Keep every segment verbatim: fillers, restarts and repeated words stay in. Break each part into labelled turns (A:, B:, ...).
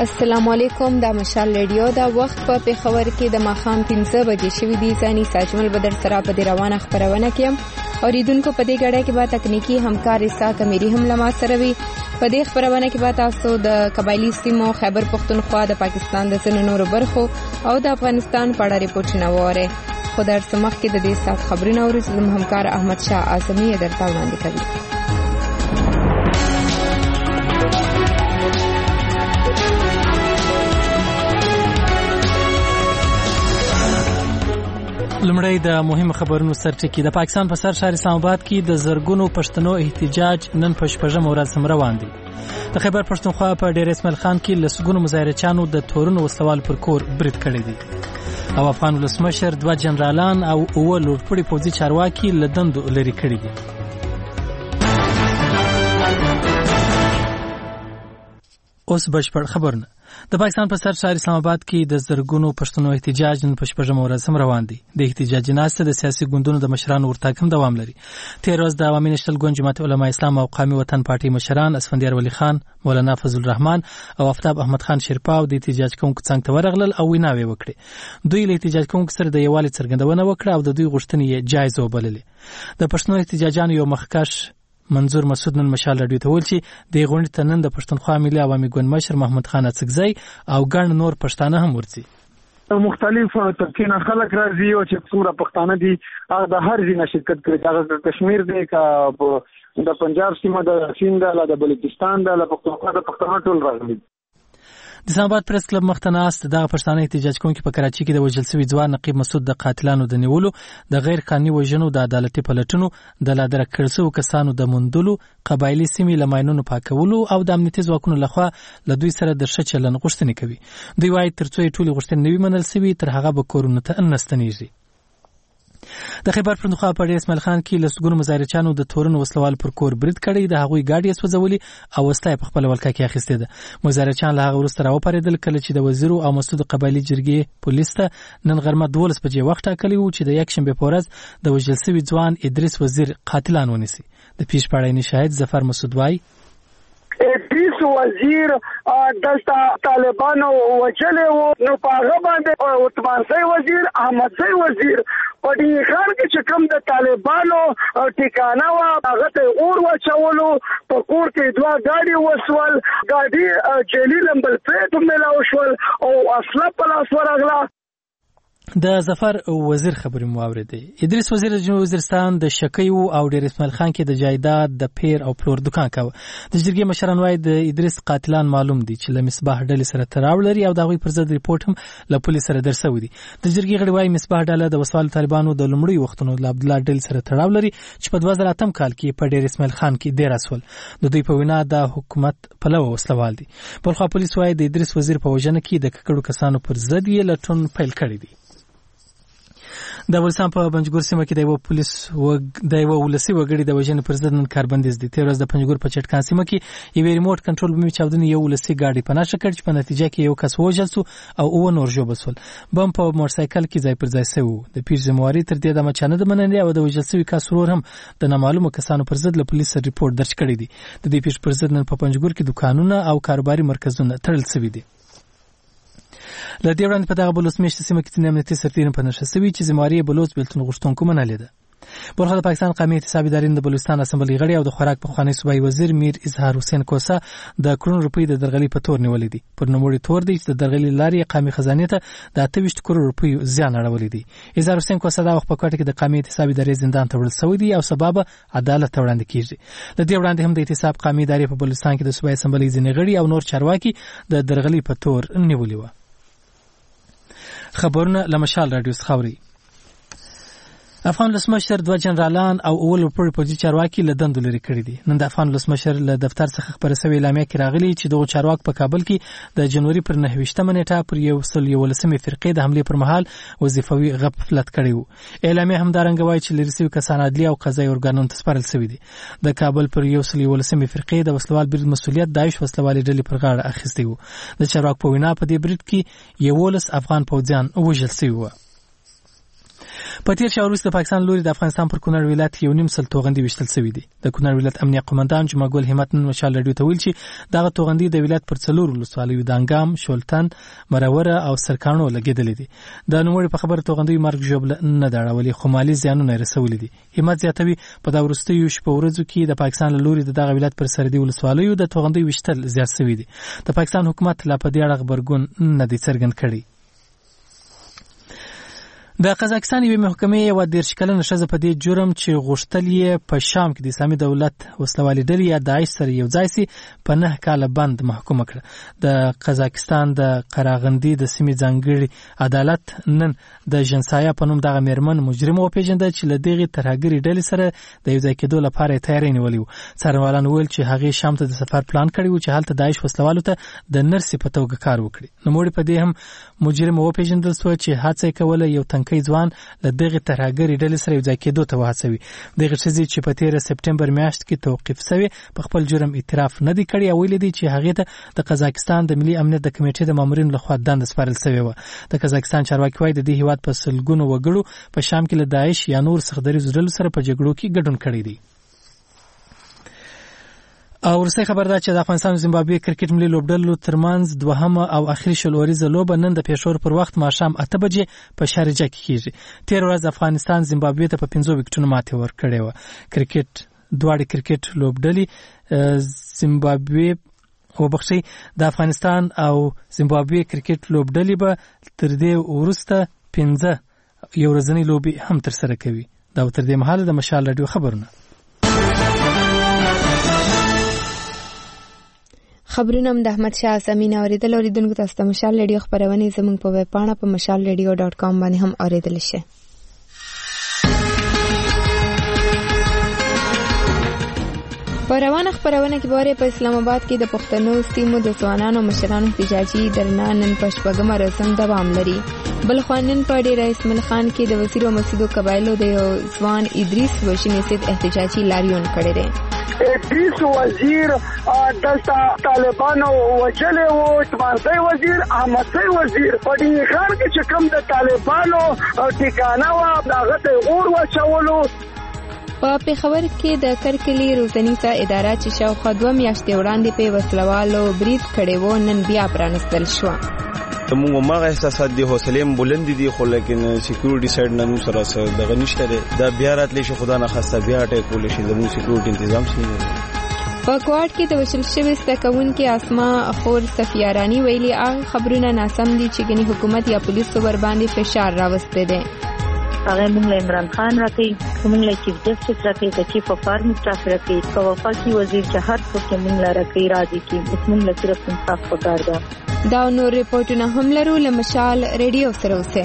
A: السلام علیکم. د مشال رادیو دا وخت په پیښور کې د ماښام پنځه بجې شوې دي. ځاني ساجمل بدر سره په دې روانه خبرونه کې اوریدونکو په دې غړې کې به تکنیکی همکار اسحاق امیری هم لمه سره وي. په دې خبرونه کې به تاسو د قبایلی سیمو خیبر پختونخوا د پاکستان د ځینو نورو برخو او د افغانستان په اړه ریپورتونه وره. خو در سمخ کې د دې سات خبرونه اورئ. همکار احمد شاه اعظمي درته وړاندې کوي.
B: لمړی د مهمو خبرونو سرټکی. د پاکستان په سر شهر اسلام آباد کې د زرګونو پښتنو احتجاج نن په شپږم ورځ هم روان دی. د خیبر پښتونخوا په ډیر اسماعیل خان کې لسګونو مظاهرچیانو د تورونو وسوال پر کور برید کړی دی او افغان ولسمشر دوه جنرالان او اوه لوړپوړي پوځي چارواکي له دندو لرې کړي دي. اوس بشپړ خبرونه. د پاکستان په سر شهر اسلام آباد کې د زرګونو پښتنو احتجاج نن په شپږم ورځ هم روان دی. د احتجاج ناسته د سیاسي ګوندونو د مشرانو ورتګ هم دوام لري. تیر ورځ د عوامي نشل ګوند جماعت علماء اسلام او قومي وطن پارټي مشران اسفندیار ولی خان، مولانا فضل الرحمن او آفتاب احمد خان شیرپاو د احتجاج کوونکو څنګ ته ورغلل او ویناوي وکړي. دوی له احتجاج کوونکو سره د یووالي څرګندونه وکړه او د دوی غوښتنې جایز وبللې. د پښتنو احتجاجانو یو مخکښ منظور مسعود نن مشال رادیو ته ویل چې د غونډې ته نن د پښتونخوا ملي عوامي ګوند مشر محمد خان اڅکزی او ګڼ نور پښتانه هم ورځي.
C: مختلف ترکینه خلک راځي او چې څومره پښتانه دي هغه د هر ځای شرکت کوي. هغه کشمیر دی کا د پنجاب سیمه د سیند له بلوچستان د پښتونخوا د پښتانه ټول راغلي.
B: د اسلام آباد پریس کلب مختناست دغه پښتانه احتجاج کوونکي په کراچي کې د وژل شوي ځوان نقیب مسعود د قاتلانو د نیولو، د غیر قانوني وژنو، د عدالتي پلټنو، د لا درک کړل شوو کسانو د موندلو، قبایلي سیمې له ماینونو پاکولو او د امنیتي ځواکونو لخوا له دوی سره د ښه چلند غوښتنې کوي. دوی وایي تر څو یې ټولې غوښتنې نه وي منل شوي تر هغه به کورونو ته نه ستنېږي. د خیبر پښتونخوا په ډیر اسماعیل خان کې لسګونو مظاهرچیانو د تورونو وسلوال پر کور برید کړی. د هغوی ګاډي یې سوځولي او وسله یې په خپله ولکه کې اخیستې ده. مظاهرچیان له هغه وروسته راوپارېدل کله چې د وزیرو او مسعود قبایلي جرګې پولیس ته نن غرمه دولس بجې وخت ټاکلی و چې د یکشنبې په ورځ د وژل شوي ځوان ادریس وزیر قاتلان ونیسي. د پیش پاړني شاهد ظفر مسعود وایي
D: ادریس وزیر دلته طالبانو وچلې وو نو په هغه باندې عثمان زی وزیر، احمد زی وزیر په دې خان کې چې کوم د طالبانو ټیکانه وا هغه ته اور وچولو. په کور کې دوه ګاډي وسول، ګاډي جیلی لمبل پېټ ملاو شول او اصله په لاس ورغله.
B: د ظفر وزیر خبرې مو اورېدې. ادریس وزیر د جنوب وزیرستان د شکی وو او ډیر اسماعیل خان کې د جایداد د پیر او پلور دکان کاوه. د جرګې مشران وایي د ادریس قاتلان معلوم دي چې له مصباح ډلې سره تړاو لري او د هغوی پر ضد ریپورټ هم له پولیس سره درسوي دي. د جرګې غړي وایي مصباح ډله د وسوال طالبانو د لومړي وختونو له عبدالله ډلې سره تړاو لري چې په دوه زره اتم کال کې په ډیر اسماعیل خان کې دېره سول. د دوی په وینا د حکومت پلوه وسلوال دي. بلخوا پولیس وایي د ادریس وزیر په وژنه کې د ککړو کسانو پر ضد یې لټون پیل کړی دی. د افغانستان په پنجګور سیمه کې د یو پولیس وګ د یو ولسي وګړي د وژنې پر ضد نن کاربندیز دی. تیر ورځ د پنجګور په چټکان سیمه کې یو ریموټ کنټرول بم چاودنې یو ولسي ګاډي په نښه کړ چې په نتیجه کې یو کس وژل شو او اوه نور ژوبل شول. بم په موټرسایکل کې ځای پر ځای شوی. د پیر ذمواري تر دې دمه چانه د مننې او د وژل شوي کس ورور هم د نامعلومو کسانو پر ضد له پولیس سره ریپورت درج کړی دی. د دې پیر پر ضد نن په پنجګور کې دکانونه او کاروباري مرکزونه تړل شوي دي. له دې وړاندې په دغه بلوڅ میشته سیمه کې د امنیتي سرتیرو په نښه شوي چې ذمواري بلوڅ بیلتون غوښتونکو منلې ده. بلخ د پاکستان قومي احتسابي ادارې د بلوچستان اسمبلۍ غړي او د خوراک پخوانی صوبایي وزیر میر اظهار حسین کوسه د کروڑ روپۍ د درغلي په تور نیولې دي. پر نوموړي تور دی چې د درغلي لارې قومي خزانې ته د اته ویشت کروڑ روپۍ زیان اړولی دی. اظهار حسین کوسه دا وخت په کوټه کې د قومي احتسابي ادارې زندان ته وړل شوی دی او سبب عدالت ته وړاندې کیږي. د دې وړاندې هم د احتساب قومي ادارې په بلوچستان کې د صوبایي اسمبلۍ ځینې غړي او نور چارواکي د درغلي په تور نیولي و. خبرونه لمشال رادیو څخه. افغان ولسمشر دوه جنرالان او اوه لوړپوړي پوځي چارواکي له دندو لرې کړي دي. نن د افغان ولسمشر له دفتر څخه خبره شوې اعلامیه کې راغلي چې دغه چارواکي په کابل کې د جنوري پر نهه ویشتمه نیټه پر یو سل یولسمې فرقې د حملې پر مهال وظیفوي غفلت کړی و. اعلامیه همدارنګه وایي چې لرې شوي کسان عدلي او قضایي ارګانونو ته سپارل شوي دي. د کابل پر یو سل یولسمې فرقې د وسلوال برید مسؤلیت داعش وسلوالې ډلې پر غاړه اخیستی و. د چارواکو په وینا په دې برید کې یولس افغان پوځیان وژل شوي و. په تیر شهر وروسته د پاکستان لوري د افغانستان پر کونړ ولایت یو نیم سل توغندي وشتل شوی دي. د کونړ ولایت امنیه قومندان جمعه ګل همت نن مشال رادیو ته ویل چې دغه توغندي د ولایت پر څلور ولسوالیو د انګام، شولتن، مروره او سرکانو لګیدلې دي. د نوموړي په خبره توغندي مرګ ژوبله نه دا اړولې خو مالي زیانونه رسولي دي. همت زیاتوي په دا وروستیو شپو ورځو کې د پاکستان لوري د دغه ولایت پر سرحدي ولسوالیو د توغندي وشتل زیات شوی دي. د پاکستان حکومت لا په دې اړه خبرګون نه دی څرګند کړی. د قزاقستان یوې محکمې یوه دېرش کلنه ښځه په دې جرم چې غوښتل یې په شام کې د اسلامي دولت وسلوالې ډلې یا داعش سره یو ځای سي په نه کاله بند محکومه کړه. د قزاقستان د قراغندي د سیمې ځانګړي عدالت نن د ژنسایا په نوم دغه میرمن مجرمه وپېژنده چې له دغې ترهګرې ډلې سره د یو ځای کېدو لپاره یې تیاری نیولی و. څارنوالان وویل چې هغې شام ته د سفر پلان کړی و چې هلته داعش وسلوالو ته د نرسې په توګه کار وکړي. نوموړې په دې هم مجرمه وپېژندل سوه چې هڅه یې کوله یو تنکۍ ځوان له دغې ترهګرې ډلې سره یو ځای کېدو ته وهڅوي. دغې ښځې چې په تېره سپټمبر میاشت کې توقیف سوې په خپل جرم اعتراف نه دی کړی او ویلي دی چې هغې ته د قزاقستان د ملي امنیت د کمیټې د مامورینو لخوا دنده سپارل سوې وه. د قزاقستان چارواکي وایي د دې هېواد په سلګونو وګړو په شام کې له داعش یا نور سختدریزو ډلو سره په جګړو کې ګډون کړی دی. او ورسته خبر ده چې د افغانستان او زیمبابوې کرکټ ملي لوبډلو ترمنځ دوهمه او اخري شل اوریزه لوبه نن د پېښور پر وخت ماښام اته بجې په شارجه کې کیږي. تیر ورځ افغانستان زیمبابوې ته په پنځو وکټونو ماتې ورکړې وه. کرکټ دواړه کرکټ لوبډلې زیمبابوې وبخښئ د افغانستان او زیمبابوې کرکټ لوبډلې به تر دې وروسته پنځه یو ورځنۍ لوبې هم ترسره کوي. دا تر دې مهاله د مشال رادیو خبرونه.
A: خبرونه هم د احمد شاه سمین اوریدل. اوریدونکو تاسو ته مشال رادیو خبرونه زموږ په ویب پاڼه په مشال رادیو ډاټ کام باندې هم اوریدل شي. په روانه خبرونه کې باره په اسلام آباد کې د پښتنو سیمو د ځوانانو مشرانو احتجاجي درنه نن په شپږمه ورځ دوام لري. بل خو نن په ډېر اسماعیل خان کې د وزیر او مسعود قبایلو د یو ځوان ادریس وشینې سید احتجاجي لاریون کړی دی.
D: ادریس وزیر دلته طالبانو وجلې وو، تمانځي وزیر احمدزي وزیر په دې خان کې چې کوم د طالبانو ټیکانه و هغه ته اور واچولو.
A: په پېښور کې د کرکلي روزنیزه اداره چې شاوخوا دوه میاشتې وړاندې په وسلوالو برید کړی و نن بیا پرانستل شوه.
E: موږ ماغه احساسات دي، حوصله بلند دي، خو لیکن سکیورټي سایډ نه سره سره دغه نشته ده. دا بیا راتلی شي خدا نه خاصه بیا ټیک کول شي، زموږ سکیورټي تنظیم شي.
A: په کوټ کې د وشل شوی ستکون کې اسما خور صفیارانی ویلي هغه خبرونه ناسم دي چې ګني حکومت یا پولیسو ور باندې فشار راوسته دي.
F: هغه موږ له عمران خان راکې موږ له چیف جسټس راکې د چیف اف آرمی سټاف راکې په وفاقي وزیر جهاد په موږ له راکې راځي چې موږ له صرف انصاف پکار ده.
A: دا نور ریپورتونه هم لرو له مشال ریډیو سره اوسه.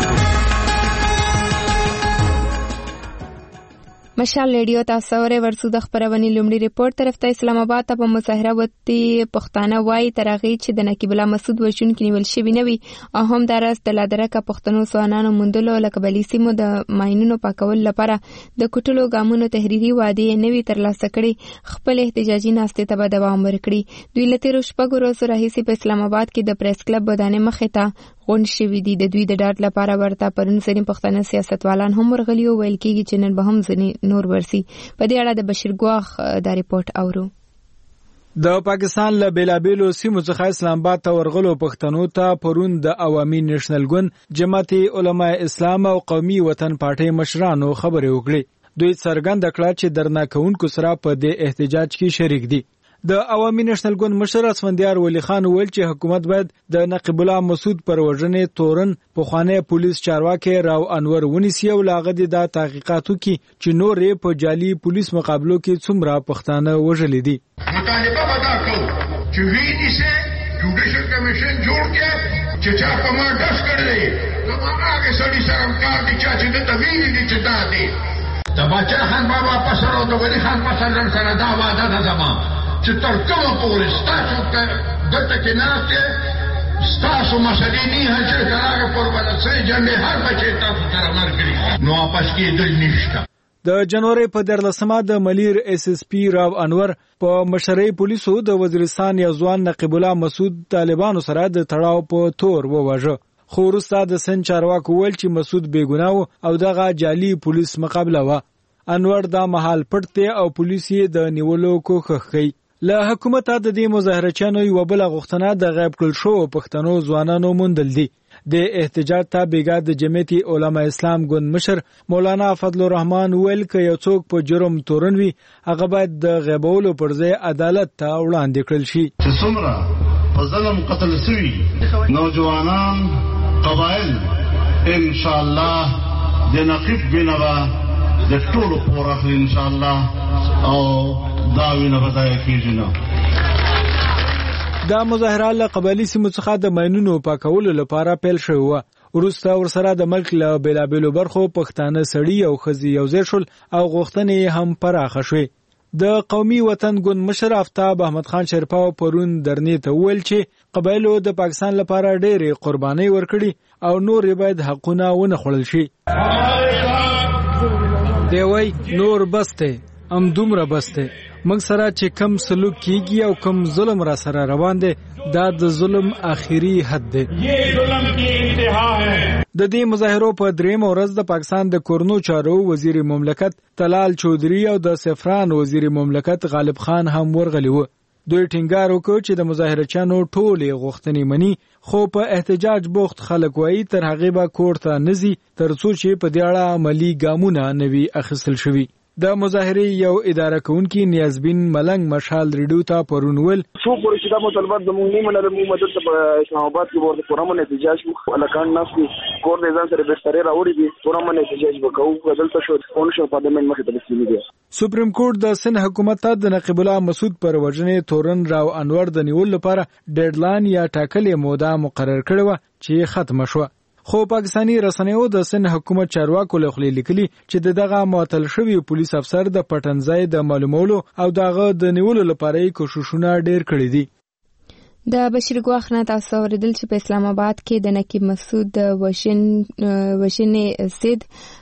A: مشال ریډیو تاسو اورئ. ورسو د خبرونې لومړی ریپورت طرف ته اسلام آباد ته په مظاهره وتی پښتانه وای ترغی چې د نقیب الله مسعود وشون کې نیول شوی نه وي او هم درس د لادرکه پښتنو ځوانانو مندلو لکبلی سیمو د ماینونو پاکول لپاره د کوټلو ګامونو تحریری وادي نوي ترلاسه کړي خپل احتجاجي ناشته ته به دوام ورکړي. دوی لته شپږ ورځې راهیسې په اسلام آباد کې د پریس کلب ودانې مخې ته غون شوی دي. د دوی د ډاډ لپاره ورته پرون سری پښتنه سیاستوالان هم ورغلي او ویل کېږي چې نن به هم ځنی نور ورسي. په دې اړه د بشیر ګواخ دا ریپورت اورو.
G: د پاکستان له بیلابیلو سیمو څخه اسلام آباد ته ورغلو پښتنو ته پرون د عوامي نېشنل ګوند، جماعت علماء اسلام او قومي وطن پارټي مشرانو خبرې وکړې. دوی څرګند کړه چې درناکونکو سره په دې احتجاج کې شریک دي. د عوامي نېشنل ګوند مشر اسفندیار ولی خان ویل چې حکومت باید د نقیب الله مسعود پر وژنې تورن پخوانی پولیس چارواکي راو انور ونیسي او لاغدي د تحقیقاتو کې چې نور په جعلي پولیس مقابلو کې څومره پښتانه وژلې دي.
H: مطالبه ودا کو چې ویني سه جوډیشل کمیشن جوړ کړي چې چا په ما ډس کړي نو هغه سړي سره کار دي چې د تویني دي چې دا دي د بچا خان بابا پسرو د ولی خان پسرن سره دا وعده ده زما چې تر کومه پورې ستاسو ته دته کې ناشته ستاسو مسلې نه هڅه کراغه پر ولڅې جنې هر بچی تاسو سره مرګري نو واپس کېدل نشته.
G: د جنوري په درلسمه د ملیر اس اس پی راو انور په مشرۍ پولیسو د وزیرستان یو ځوان نقیب الله مسعود طالبانو سره د تړاو په تور وواژه. خو وروسته د سند چارواکو ویل چې مسعود بېګناه او دغه جعلي پولیس مقابله وه. انور دا مهال پټ دی او پولیس یې د نیولو کوښښ کوي. له حکومته د دې مظاهرچیانو یوه بله غوښتنه د غیب کړل شوو پښتنو ځوانانو موندل دي. د احتجاج ته بېګا د جمعیت علما اسلام ګوند مشر مولانا فضل الرحمن ویل که یو څوک په جرم تورن وي هغه باید د غیبولو پر ځای عدالت ته وړاندې کړل شي.
I: چې څومره په ظلم قتل سوي نوجوانان قبایل ان شاء الله د نقیب بینه د ټولو پور اخلي ان شاء الله او دا وینه به ځای کېږي نه.
G: دا مظاهره له قبایلي سیمو څخه د ماینونو پاکولو لپاره پیل شوې وه. وروسته ورسره د ملک له بېلابېلو برخو پښتانه سړي او ښځې یوځای شول او غوښتنې هم پراخه شوې. د قومي وطن ګوند مشر آفتاب احمد خان شرپاو پرون درنې ته وویل چې قبایلو د پاکستان لپاره ډېرې قربانۍ ورکړي او نور یې باید حقونه ونه خوړل شي. دی وایي نور بس دی، همدومره بس دی. موږ سره چې کم سلوک کیږي او کم ظلم را سره روان دی دا د ظلم آخري حد دی. د دې مظاهرو په درېیمه ورځ د پاکستان د کورنو چارو وزیر مملکت طلال چودھری او د سفران وزیر مملکت غالب خان هم ورغلي وو. دوی ټینګار وکړ چې د مظاهرچیانو ټولې غوښتنې مني، خو په احتجاج بوخت خلک وایي تر هغې به کور ته نه ځي تر څو چې په دې اړه عملي ګامونه نه وي اخیستل شوي. د مظاهرې یو اداره کوونکی نیازبین ملنګ مشال ریډیو ته پرون ویل
C: څو پورې چې دا مطالبات زموږ نه منل موږ مدد په اسلام آباد کې ورته پرمن احتجاج مخ الکان نفسي کور د ځان سره بسترې راوړي دي پرمن احتجاج وکړو بدلته شو فونشن پارلمان مخې ته رسېدلی دی.
G: سپریم کورټ د سند حکومت ته د نقیب الله مسعود پر وژنې تورن راو انور د نیول لپاره ډیډلاین یا ټاکلې موده مقرر کړې وه چې ختمه شوه. خو پاکستانی رسنیو د سند حکومت چارواکو له خولې لیکلي چې دغه معطل شوی پولیس افسر د پټنځای د معلومولو او دغه د نیولو لپاره کوششونه ډېر کړي دي.
A: د بشیر ګواخ نه تاسو اوریدل چې په اسلام آباد کې د نقیب مسعود وشن وشنې سید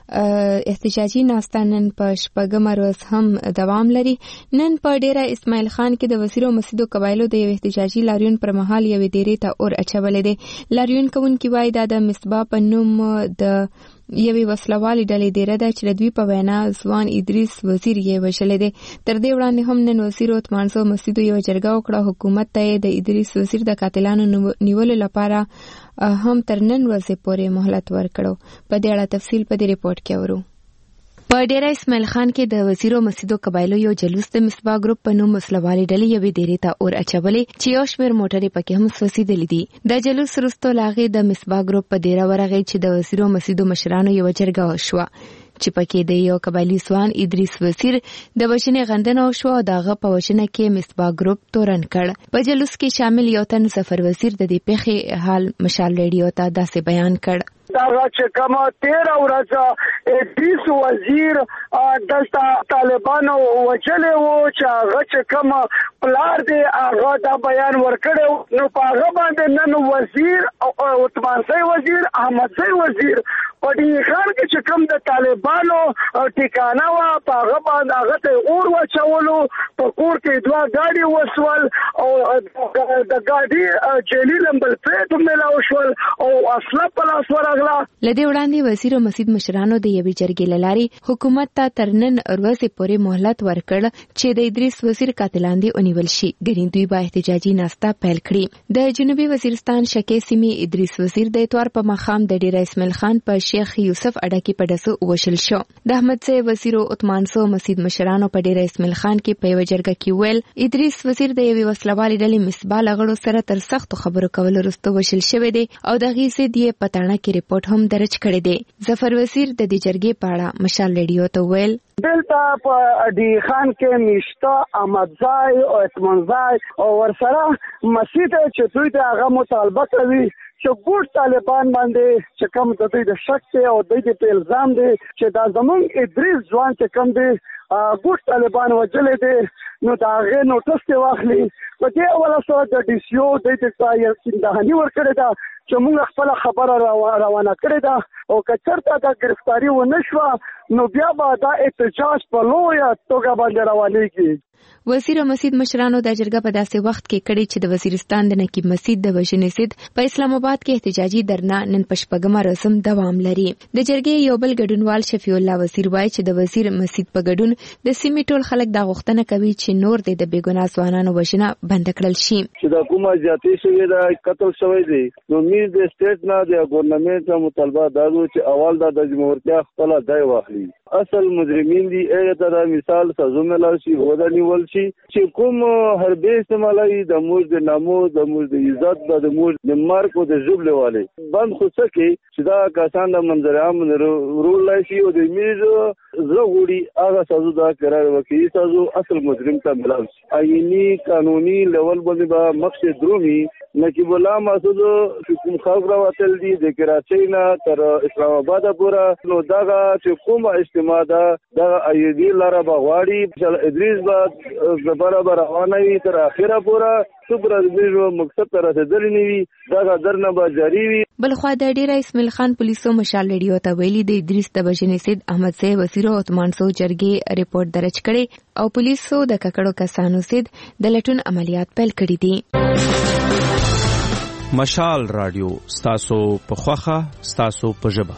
A: احتجاجي ناسته نن په شپږمه ورځ هم دوام لري. نن په ډیره اسماعیل خان کې د وزیر مسعود قبایلو د یو احتجاجي لاریون پر مهال یو ډیرې ته اور اچولې دي. لاریون کوونکي وایي دا د مصباح په نوم د یوې وسلوالې ډلې ډیره ده چې د دوی په وینا ځوان ادریس وزیر یې وژلی دی. تر دې وړاندې هم نن وزیر عثمان زو مسعود یو جرګه وکړه. حکومت ته یې د ادریس وزیر د قاتلانو نیولو لپاره هم تر نن ورځې پورې مهلت ورکړو. په دې اړه تفصیل په دې ریپورت کې اورو. په ډیره اسماعیل خان کې د وزیرو مسعود قبایلو یو جلوس د مصباح ګروپ په نوم وسلوالې ډلې یوې ډیرې ته اور اچولې چې یو شمېر موټرې پکې هم سوځېدلې دي. د جلوس وروسته له هغې د مصباح ګروپ په ډیره ورغی چې د وزیرو مسعود مشرانو یوه جرګه وشوه چې پکې د یو قبایلي ځوان ادریس وزیر د وژنې غندنه وشوه او د هغه په وژنه کې مصباح ګروپ تورن کړ. په جلوس کې شامل یو تن ظفر وزیر د دې پیښې حال مشال ریډیو ته داسې بیان کړ.
D: دغه چې کومه تیره ورځ ادریس وزیر دلته طالبانو وچلې وو چې هغه چې کومه پلار دی هغه دا بیان ورکړی نو په هغه باندې نن وزیر عثمانزی وزیر احمدزی وزیر په دې خان کې چې کوم د طالبانو ټیکانه وه په هغه باندې هغه ته اور واچولو. په کور کې دوه ګاډي وسول او د ګاډي جیلي نمبر پلیټ میلاو شول او اصله په لاس ورغله.
A: لدې وړاندې وزیر مسعود مشرانو د یوې جرګې له لارې حکومت ته تر نن ورځې پورې مهلت ورکړ چې د ادریس وزیر قاتلان دې ونیول شي. ګنې دوی به احتجاجي ناسته پیل کړي. د جنوبي وزیرستان شکې سیمې ادریس وزیر د اتوار په ماښام د ډیره اسماعیل خان په شیخ یوسف اډه کې په ډسو وشل شو. د احمدزی وزیر عثمان زو مسعود مشرانو په ډیره اسماعیل خان کې په یوه جرګه کې ویل ادریس وزیر د یوې وسلوالې ډلې مصباح له غړو سره تر سختو خبرو کولو وروسته وشل شوی دی او د هغې ضد یې په تاڼه کې رپورټ هم درج کړی دی. ظفر وزیر د دې جرګې په اړه مشال ریډیو ته ویل
D: دلته په ډي خان کې مشته احمدزی او عثمانزی او ورسره مسعود چې دوی ته هغه مطالبه کوي چې ګوټ طالبان باندې چې کوم د دوی د شک دی او دوی د په الزام دی چې دا زمونږ ادریس ځوان چې کوم دی ګوټ طالبان وجلې دي نو دا هغه نوټس ته واخلي په دې ولا سره د ډي سی او د دې سندهاني ورکړه دا چې موږ خپل خبره روانه کړې ده او کچرته د گرفتاری و نشوه نو بیا به دا احتجاج په لویه توګه باندې روانېږي.
A: وزیر مسجد مشرانو د جرګه په داسې وخت کې کړي چې د وزیرستان د نقیب مسجد د وژنې سید په اسلام آباد کې احتجاجي درنا نن په شپږمه رسم دوام لري. د جرګې یو بل ګډونوال شفیع الله وزیر وایي چې د وزیر مسجد په ګډون د سیمې ټول خلک دا غوښتنه کوي چې نور د بېګناه ځوانانو وژنه بند کړل شي.
J: چې د کومه زیاتې شوې ده قتل شوی دی نو میر د سټیټ نه د ګورنمنت مطالبه دا و چې اول دا د جمهوریت خپل ځای واخلي. اصل مجرمین دي هغه ته مثال سازو ملال شي ودا نیول شي چې کوم حربې استعمالي د موږ د نامو د موږ د عزت د موږ د مارک او د جبل والے بند خو څه کې چې دا کسان د منظر عام رول لای شي او د میز زغوري هغه سازو دا قرار وکړي سازو اصل مجرم ته ملال شي. آئینی قانوني لیول باندې به مقصد درومي نقیب الله مسعود حکومت خبره وتل دي د کراچۍ نه تر اسلام آباد پورې نو دا چې کومه اجتماع ده دا ایدی لاره بغواړي ادریس بعد برابر روانه وي تر اخره پورې صبر د مقصد تر رسیدل نه وي دا درنه به جاری وي.
A: بلخوا د ډیر اسماعیل خان پولیسو مشال ریډیو ته ویلي د ادریس د وژنې سید احمد سي وزیر او تمانسو جرګې ریپورت درج کړي او پولیسو د ککړو کسانو سید د لټون عملیات پیل کړي دي.
K: مشال رادیو ستاسو په خوخه ستاسو په ژبه.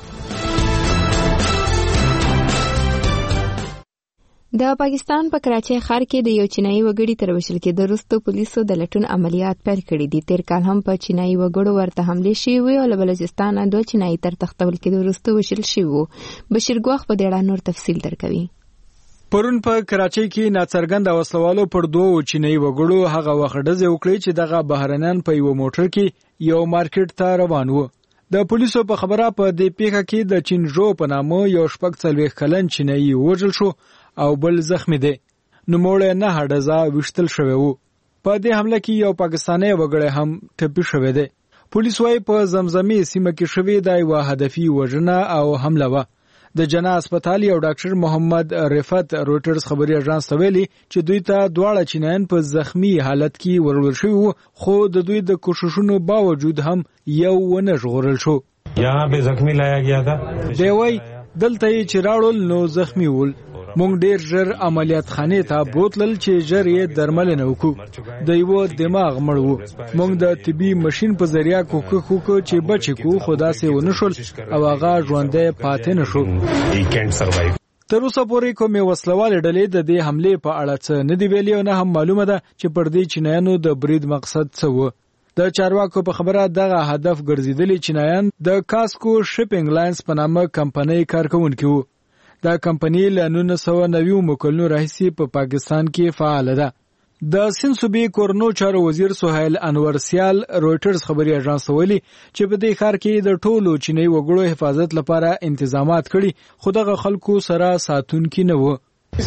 A: د پاکستان په کراچۍ ښار کې د یو چینایي وګړي تر وژل کېدو وروسته پولیسو د لټون عملیات پیل کړي دي. تیر کال هم په چینایي وګړو ورته حملې شوې وې او له بلوچستانه دوه چینایي تر تختول کېدو وروسته وژل شوي وو. بشیر ګواخ په دې اړه نور تفصیل درکوي.
G: پرون په کراچۍ کې ناڅرګند وسلوالو پر دوه چینایي وګړو هغه وخت ډزې وکړې چې دغه بهرنیان په یو موټر کې یو مارکیټ ته روان وو. د پولیسو په خبره په دې پیښه کې د چین جو په نامه یو شپږ څلوېښت کلن چینایي وژل شو او بل زخمی دی. نوموړی نه ډزه ویشتل شوی وو. په دې حمله کې یو پاکستانی وګړی هم ټپي شوی دی. پولیس وايي په زمزمې سیمه کې شوې دا یوه هدفي وژنه او حمله وه. د جنا هسپتال یو ډاکټر محمد رفعت روټرز خبري اژانس ته ویلي چې دوی ته دواړه چینایان په زخمی حالت کې ورول شوي وو خو د دوی د کوششونو باوجود هم یو ونه ژغورل شو.
L: یہاں به زخمی لایا گیا تھا.
G: دی وای دلته یې چې راړول نو زخمی ول. مونږ ډیر ژر عملیات خانه ته بوتلل چې ژر یې درملنه وکړو. د یو دماغ مړ وو. مونږ د طبي ماشين په ذریعہ کوکو کوکو چې بچی کو خدا سي ونشول او هغه ژوندې پاتې نشو. تر اوسه پورې کومې وسلوالې ډلې د دې حمله په اړه څه نه دی ویلي او نه هم معلومه ده چې پر دې چینایانو د برید مقصد څه و. د چارواکو په خبره دغه هدف ګرځیدلي چینایان د کاسکو شپینګ لاینز په نامه کمپنۍ کارکونکي وو. دا کمپنۍ له نولس سوه نوي کلونو راهیسې په پاکستان کې فعال ده. د سند صوبې کورنو چارو وزیر سهیل انور سیال رويټرز خبري اژانس ویلي چې په دې ښار کې د ټولو چینایي وګړو حفاظت لپاره تنظیمات کړي خو دغه خلکو سره ساتونکي نه وو.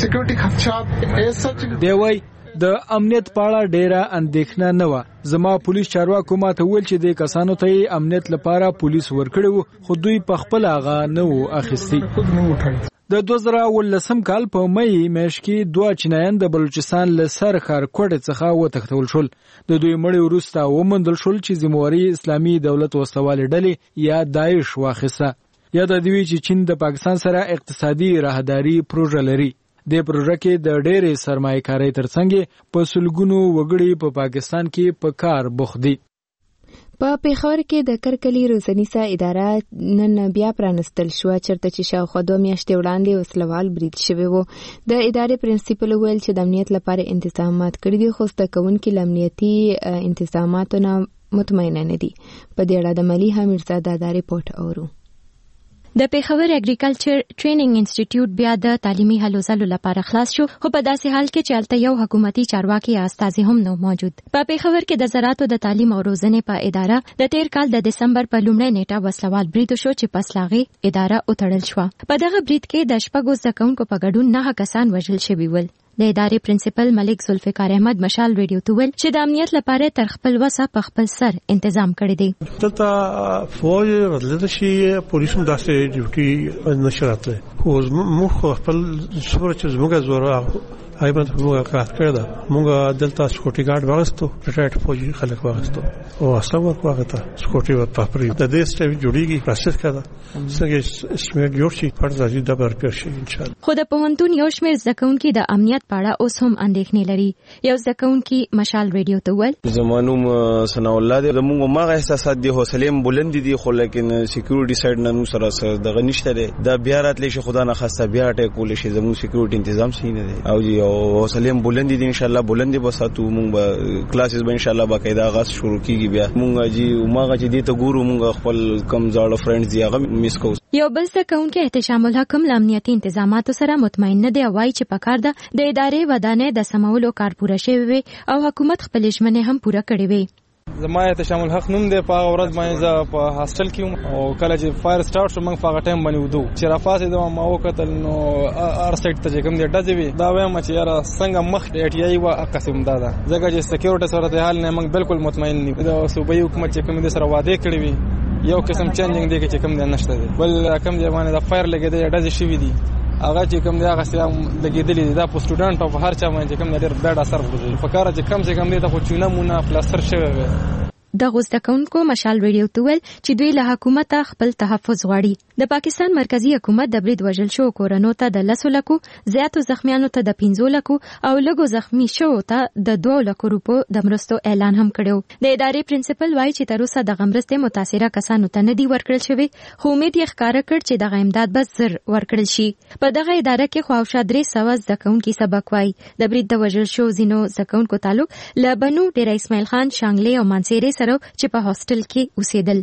G: دی وای د امنیت په اړه ډیره اندېښنه نه و. زما پولیس چارواکو ماته ویل چې د کسانو ته امنیت لپاره پولیس ورکړي وو خو دوی په خپل هغه نه وو اخیستي. د دوه زره ولسم کال په مې میاشت کې دوه چینایان د بلوچستان له سر ښار کوټې څخه وتښتول شول. د دوی مړي وروسته وموندل شول چې ذمہواري اسلامي دولت وسوالې ډلې یا داعش واخیسته. یا د دوی چې چین د پاکستان سره اقتصادي راهداري پروژه لري. د پروژه کې د ډېرې سرمایه‌کارۍ ترڅنګ په سلګونو وګړي په پاکستان کې په کار بوخت دي.
A: په پیښور کې د کرکلي روزنیسه اداره نن بیا پرانستل شو چرته چې شاوخوا دوه میاشتې وړاندې وسلوال برید شوی وو. د ادارې پرنسپل ویل چې د امنیت لپاره انتظامات کړي دي خو زده کوونکي له امنیتي انتظاماتو نه مطمئنه نه دي. په دې اړه د ملیحه میرزاده دا ریپورت اورو.
M: د پیښور اګریکلچر ټریننګ انسټیټیوټ بیا د تعلیمي هلو ځلو لپاره خلاص شو خو په داسې حال کې چې هلته یو حکومتي چارواکي استازي هم نو موجود. په پیښور کې د زراعتو د تعلیم او روزنې په اداره د تیر کال د دسمبر په لومړۍ نیټه وسلوال برید شو چې پس لاغې اداره وتړل شو. په دغه برید کې د شپږو زده کوونکو په ګډون نه کسان وژل شوي ول. د ادارې پرنسپل ملک ذوالفقار احمد مشال رادیو ته ویل چې د امنیت لپاره تر خپل وسه په خپل سر تنظیم کړی دی.
N: دلته فوج راتللی شي پولیس هم داسې ډیوټي نشي راتلی خو موږ خپل څومره چې زموږ زوره هاي باندې موږ کار کړی دا موږ دلته سکیورټي ګارد واغستو ریټایرډ فوجي خلک واغستو او اصلا ورکوغه سکیورټي ورته پرې د دې سټیج جوړیږي پروسس کړه څنګه اسمه جوړ شي پر ځای د برکر شي ان شاء الله.
M: خو د پوهنتون یو شمېر زکونکي د امنیت په اړه اوس هم اندېښنې لري. یو زکونکي مشال رادیو ته ویل
E: زمانوم ثنا الله دې موږ ماغه احساسات دي حوصله بلند دي خو لیکن سکیورټي سایډ نه نو سره د غنښت لري دا بیا راتلی شي خدا نه خاصه بیا ټیکول شي زموږ سکیورټي تنظیم شي نه دي او یو حوصله بلند دي ان شاء الله بلند به ساتو موږ به کلاسز به ان شاء الله باقاعده آغاز شروع کیږي بیا موږ جی ماغه چې دې ته ګورو موږ خپل کم زاړه فرندز دی هغه میس کوو.
M: یو بل زکونکي احتشام الحق له امنیتي انتظاماتو سره مطمئن نه دی وایي چې پکار ده د ادارې ودانې د سمولو کار پوره شوی وي او حکومت خپل ژمنې هم پوره کړې وي.
O: زما احتشام الحق نوم دی په ورځ باندې زه په هاستل کې او کله چې فایر سٹارټ شو موږ په هغه ټایم باندې ودو چې رافاسې دا ما وکتل نو ار سایت ته کوم دی ډزې وي دا وایم چې یاره څنګه مخ ای ټی آی وا قسم دا ده ځکه چې سکیورټي سره حال نه موږ بالکل مطمئن نه دا صوبایي حکومت چې کوم دي سره وعده کړی وي یو قسم چینجینګ دی چې کوم دی نشته دی بل کوم دی باندې دا فایر لګیدل ډزې شوی دي هغه چې کوم دی هغه سلام لګیدلې دي دا په سټوډنټ او هر چا باندې کوم ډېر بیډ اثر وکړي فکر چې کم څه کم دی ته خو چونه مونږه پلاستر شوی وي.
M: د غوښتونکو مشال رادیو ته ویل چې دوی له حکومت خپل تحفظ غواړي. د پاکستان مرکزی حکومت د برید وژل شو کورونو ته د لسو لکو زیاتو زخمیانو ته د پنځو لکو او لږو زخمی شو ته د دوه لکو روپو د مرستو اعلان هم کړو. د ادارې پرنسپل وایي چې تر اوسه د غمرستې متاثره کسانو ته نه دی ورکړل شوی خو امید یې ښکاره کړ چې دغه امداد به زر ورکړل شي. په دغه اداره کې خواوشا درې سوه زکونکي سبق وایي. د برید د وژل شو ځینو زکونکو تعلق له بنو ډیر اسماعیل خان شانګلې او منصیرې سره چې په هاستل کې اوسېدل.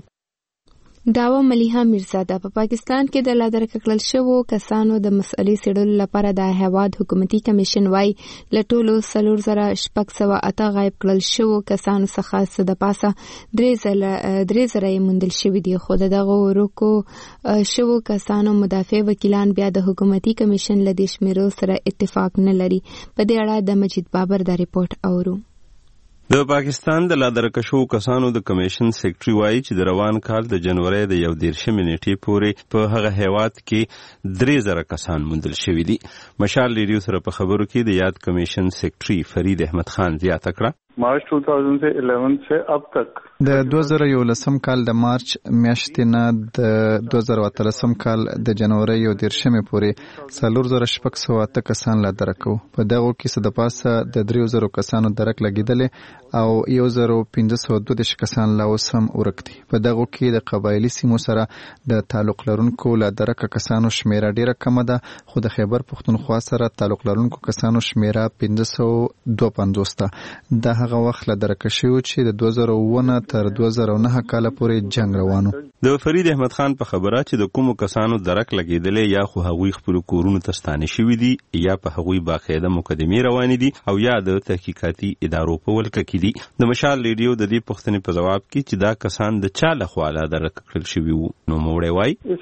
A: داوا ملیحه میرزاده په پاکستان کې د لادرک کړل شوو کسانو د مسئلې سړلو لپاره د هواد حکومتي کمیشن وای لټولو سلور زره شپږ سوه اته غایب کړل شوو کسانو څخه څه د پاسه درې زره درې زره یې موندل شوي دي خو دغه ورکو شوو کسانو مدافع وکیلان بیا د حکومتي کمیشن له دې شمیرو سره اتفاق نه لري. په دې اړه د مجید بابر دا ریپورت اورو.
K: د پاکستان د لادرکشو کسانو د کمیشن سیکرټري وایي چې د روان کال د جنوري د یو دیرشمې نیټې پورې په هغه هیواد کې درې زره کسان موندل شوي دي. مشال رادیو سره په خبرو کې د یاد کمیشن سیکرټري فرید احمد خان زیاته کړه
P: مارچ دو ہزار الیون سے اب تک
Q: د دوه زره یولسم کال د مارچ میاشتې نه د دوه زره اتلسم کال د جنوري یو دیرشمې پورې څلور زره شپږ سوه اته کسان لادرک وو. په دغو کې څه د پاسه د دریو زرو کسانو درک لګېدلې او یو زرو پنځه سوه دوه دېرش کسان لا اوس هم ورک دي. په دغو کې د قبایلي سیمو سره د تعلق لرونکو لادرکه کسانو شمیره ډېره کمه ده خو د خیبر پښتونخوا سره تعلق لرونکو کسانو شمیره پنځه سوه دوه پنځوس ده. د هغه وخت لادرکه شوي چې د دوه زره اووه تر دوه زره نهه کاله پورې جنگ روانو.
K: د فرید احمد خان په خبره چې د کومو کسانو درک لګېدلې یا خو هغوی خپل کورونو ته ستانه شوي دي یا په هغوی باقاعده مقدمې روانې دي او یا د تحقیقاتي ادارو په ولکه کې دي. د مشال رادیو د دې پوښتنې په جواب کې چې دا کسان د چا لخوا لادرک کړل شوي وو نو موړی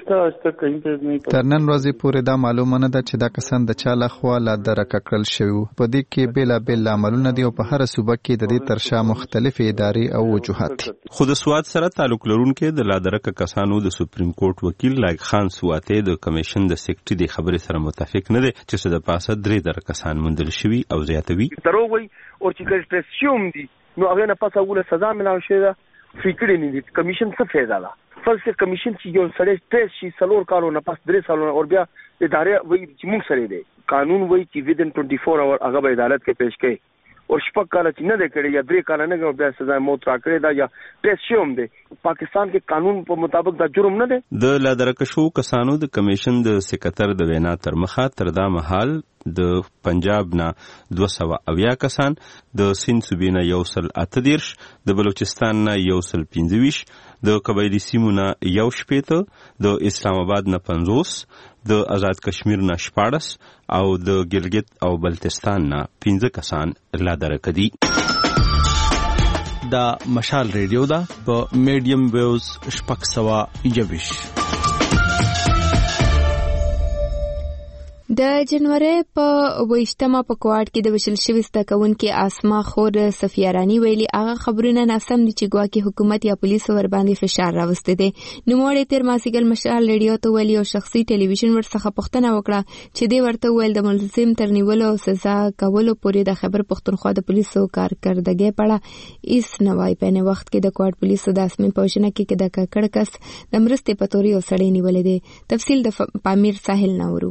K: وایي
Q: تر نن ورځې پورې دا معلومه نه ده چې دا کسان د چا لخوا لادرک کړل شوي وو. په دې کې بېلابېل عملونه دي او په هر صوبه کې د دې تر شا مختلفې ادارې او وجوهات دي.
K: خو د سواد سره تعلق لرونکي د لادرک کسانو د سپریم کورټ وکیل لایق خان سواته د کمیشن د سیکرټري د خبرې سره متفق نه دي چې څه د پاسه درې زره کسان موندل شوي او زیاتوي.
R: دروغ وي او چې ګرځتشوم دي نو هغه نه پاسه وله سزا ملاو شي دا فکر نه دي. کمیشن څه فایده ده فرض کمیشن چې یو سړی ټیسټ شي څلور کالو نه پاس درې سالونه او بیا ادارې وایي چې موږ سره دی قانون وایي چې within twenty-four hour هغه به عدالت کې پیش کړي او شپږ کاله چې نه دی کړی یا درې کاله نه بیا سزا موت را کړی دا یا ټیسټ شوم دی. پاکستان کې قانون په مطابق دا جرم نه دی.
K: د لادرکشو کسانو د کمیشن د سکرټر د وینا تر مخه تر دا مهال د پنجاب نه دوه سوه اویا کسان، د سند صوبې نه یو سل اته دېرش، د بلوچستان نه یو سل پنځه ویشت، د قبایلي سیمو نه یو شپېته، د اسلام آباد نه پنځوس، د آزاد کشمیر نه شپاړس او د ګلګت او بلتستان نه پنځه کسان لادرک دي.
S: دا مشال ریډیو ده په میډیم ویوز شپږ سوه یویشت.
A: د جنوري په ویشتمه په کوارټ کې د وشل شوي زده کوونکي اسما خور صفیه رانی ویلي هغه خبرونه ناسم دي چې ګواکې حکومت یا پولیسو ور باندې فشار راوستی دی. نوموړی تیر مازدیګر مشال ریډیو ته ویلي او شخصي ټلویزیون ورڅخه پوښتنه وکړه چې دی ورته ویل د ملزم تر نیولو او سزا کولو پورې د خیبر پښتونخوا د پولیسو کارکردګۍ په اړه هیڅ نه وایي. په نه وخت کې د کوارټ پولیسو د اسمې په وژنه کې د ککړ کس د مرستې په تورې یو سړی نیولی دی. تفصیل د پامیر ساحل نورو.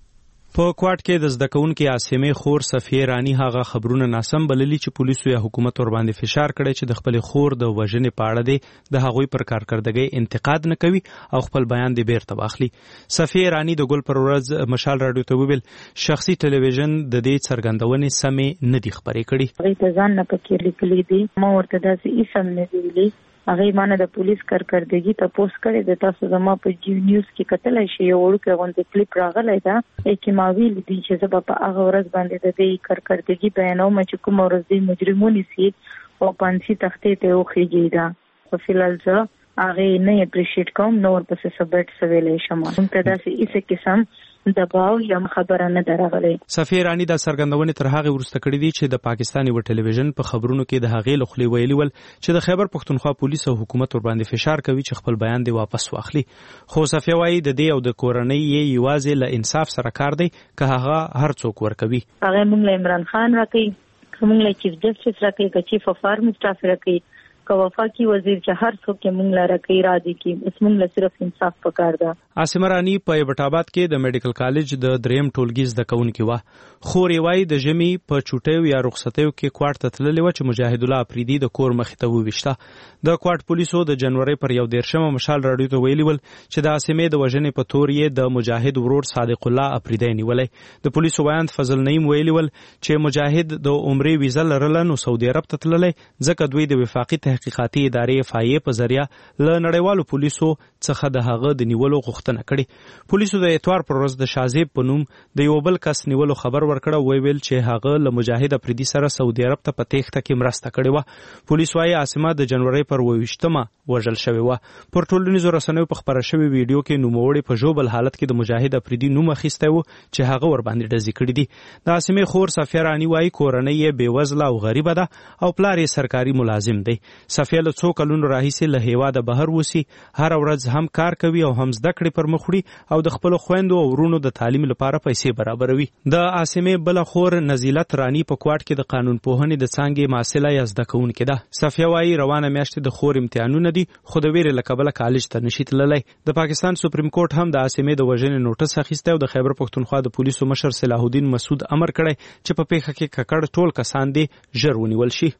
T: په کوارټ کې د زده کوونکي عاصمې خور صفیه رانی هغه خبرونه ناسم بللي چې پولیسو یا حکومت ور باندې فشار کړی چې د خپل خور د وژنې په اړه دی د هغوی پر کارکردګۍ انتقاد نه کوي او خپل بیان دی بیرته واخلي. صفیه رانی د ګل پر ورځ مشال راډیو ته وویل شخصي ټلویزیون د دې څرګندونې سمې نه دي خبرې کړي.
F: هغه ته ځان نه پکې لیکلي دي ما ورته داسې اسم نه دی ویلي. هغه مانه د پولیس کارکردګي ته پوسټ کړی د تاسو زما په جی نیوز کې کتلای شي یو ورکه غونډه کلیپ راغلی دا چې ما ویل دي چې زه په هغه ورځ باندې د دې کارکردګي بیانوم چې کوم ورځ د مجرمونی سي او پانسي تختې ته وخیږي دا په فلال زه هغه نه اپریشیټ کوم نور پس سبټ سویلې شمه هم ته داسې ایسه قسم دباو یا خبره نه درغلي.
T: صفیه رانی د سرګندونې تر هغه ورسته کړې دي چې د پاکستاني و ټلویزیون په خبرونو کې د هغې لخوا ویلي ول چې د خیبر پښتونخوا پولیس او حکومت ور باندې فشار کوي چې خپل بیان دی واپس واخلي. خو صفیه وايي د دې او د کورنۍ یې یوازې له انصاف سره کار دی که هغه هر څوک ورکوي.
F: هغه موږ له عمران خان راکې موږ له چیف جسټس راکې که چیف اف آرمی سټاف راکې که وفاقي وزیر چې هر څوک یې موږ لاره کوي راځي کې اوس موږ له صرف انصاف پکار ده.
T: عاصمه رانی په ایبټاباد کې د میډیکل کالج د دریم ټولګي زده کوونکې وه. خور یې وایي د ژمي په چوټیو یا رخصتیو کې کوارټ ته تللې وه چې مجاهد الله افریدي د کور مخې ته وویشته. د کوارټ پولیسو د جنوري پر یو دېرشمه مشال راډیو ته ویلي ول چې د عاصمې د وژنې په تور یې د مجاهد ورور صادق الله افریدي نیولی. د پولیسو وایند فضل نعیم ویلي ول چې مجاهد د عمرې ویزه لرله نو سعودي عرب ته تللی ځکه دوی د وفاقي تحقیقاتي ادارې اف آی ای په ذریعه له نړیوالو پولیسو څخه د هغه د نیولو غوښتنه کړې. پولیسو د اتوار پر ورځ د شازیب په نوم د یو بل کس نیولو خبر ورکړه او ویل چې هغه له مجاهد افریدي سره سعودي عرب ته په تېښته کې مرسته کړې وه. پولیس وايي عاصمه د جنوري پر اوویشتمه وژل شوې وه. پر ټولنیزو رسنیو په خپره شوې ویډیو کې نوموړی په ژوبل حالت کې د مجاهد افریدي نوم اخیستی و چې هغه ور باندې ډزې کړي دي. د عاصمې خور صفیه رانی وايي کورنۍ یې بېوزله او غریبه ده او پلار یې سرکاري ملازم دی. صفیه له څو کلونو راهیسې له هېواده بهر اوسي هره ورځ هم کار کوي او هم زده کړې پر مخ وړي او د خپلو خویندو او ورونو د تعلیم لپاره پیسې برابروي. د عاصمې بله خور نزیلت رانی په کوارټ کې د قانون پوهنې د څانګې محصله یا زده کوونکې ده. صفیه وايي روانه میاشت د خور امتحانونه دي خو د ویرې له کبله کالج ته نشي تللی. د پاکستان سپریم کورټ هم د عاصمې د وژنې نوټس اخیستی او د خیبر پښتونخوا د پولیسو مشر صلاح الدین مسعود امر کړی چې په پیښه کې ککړ ټول کسان دي ژر ونیول شي.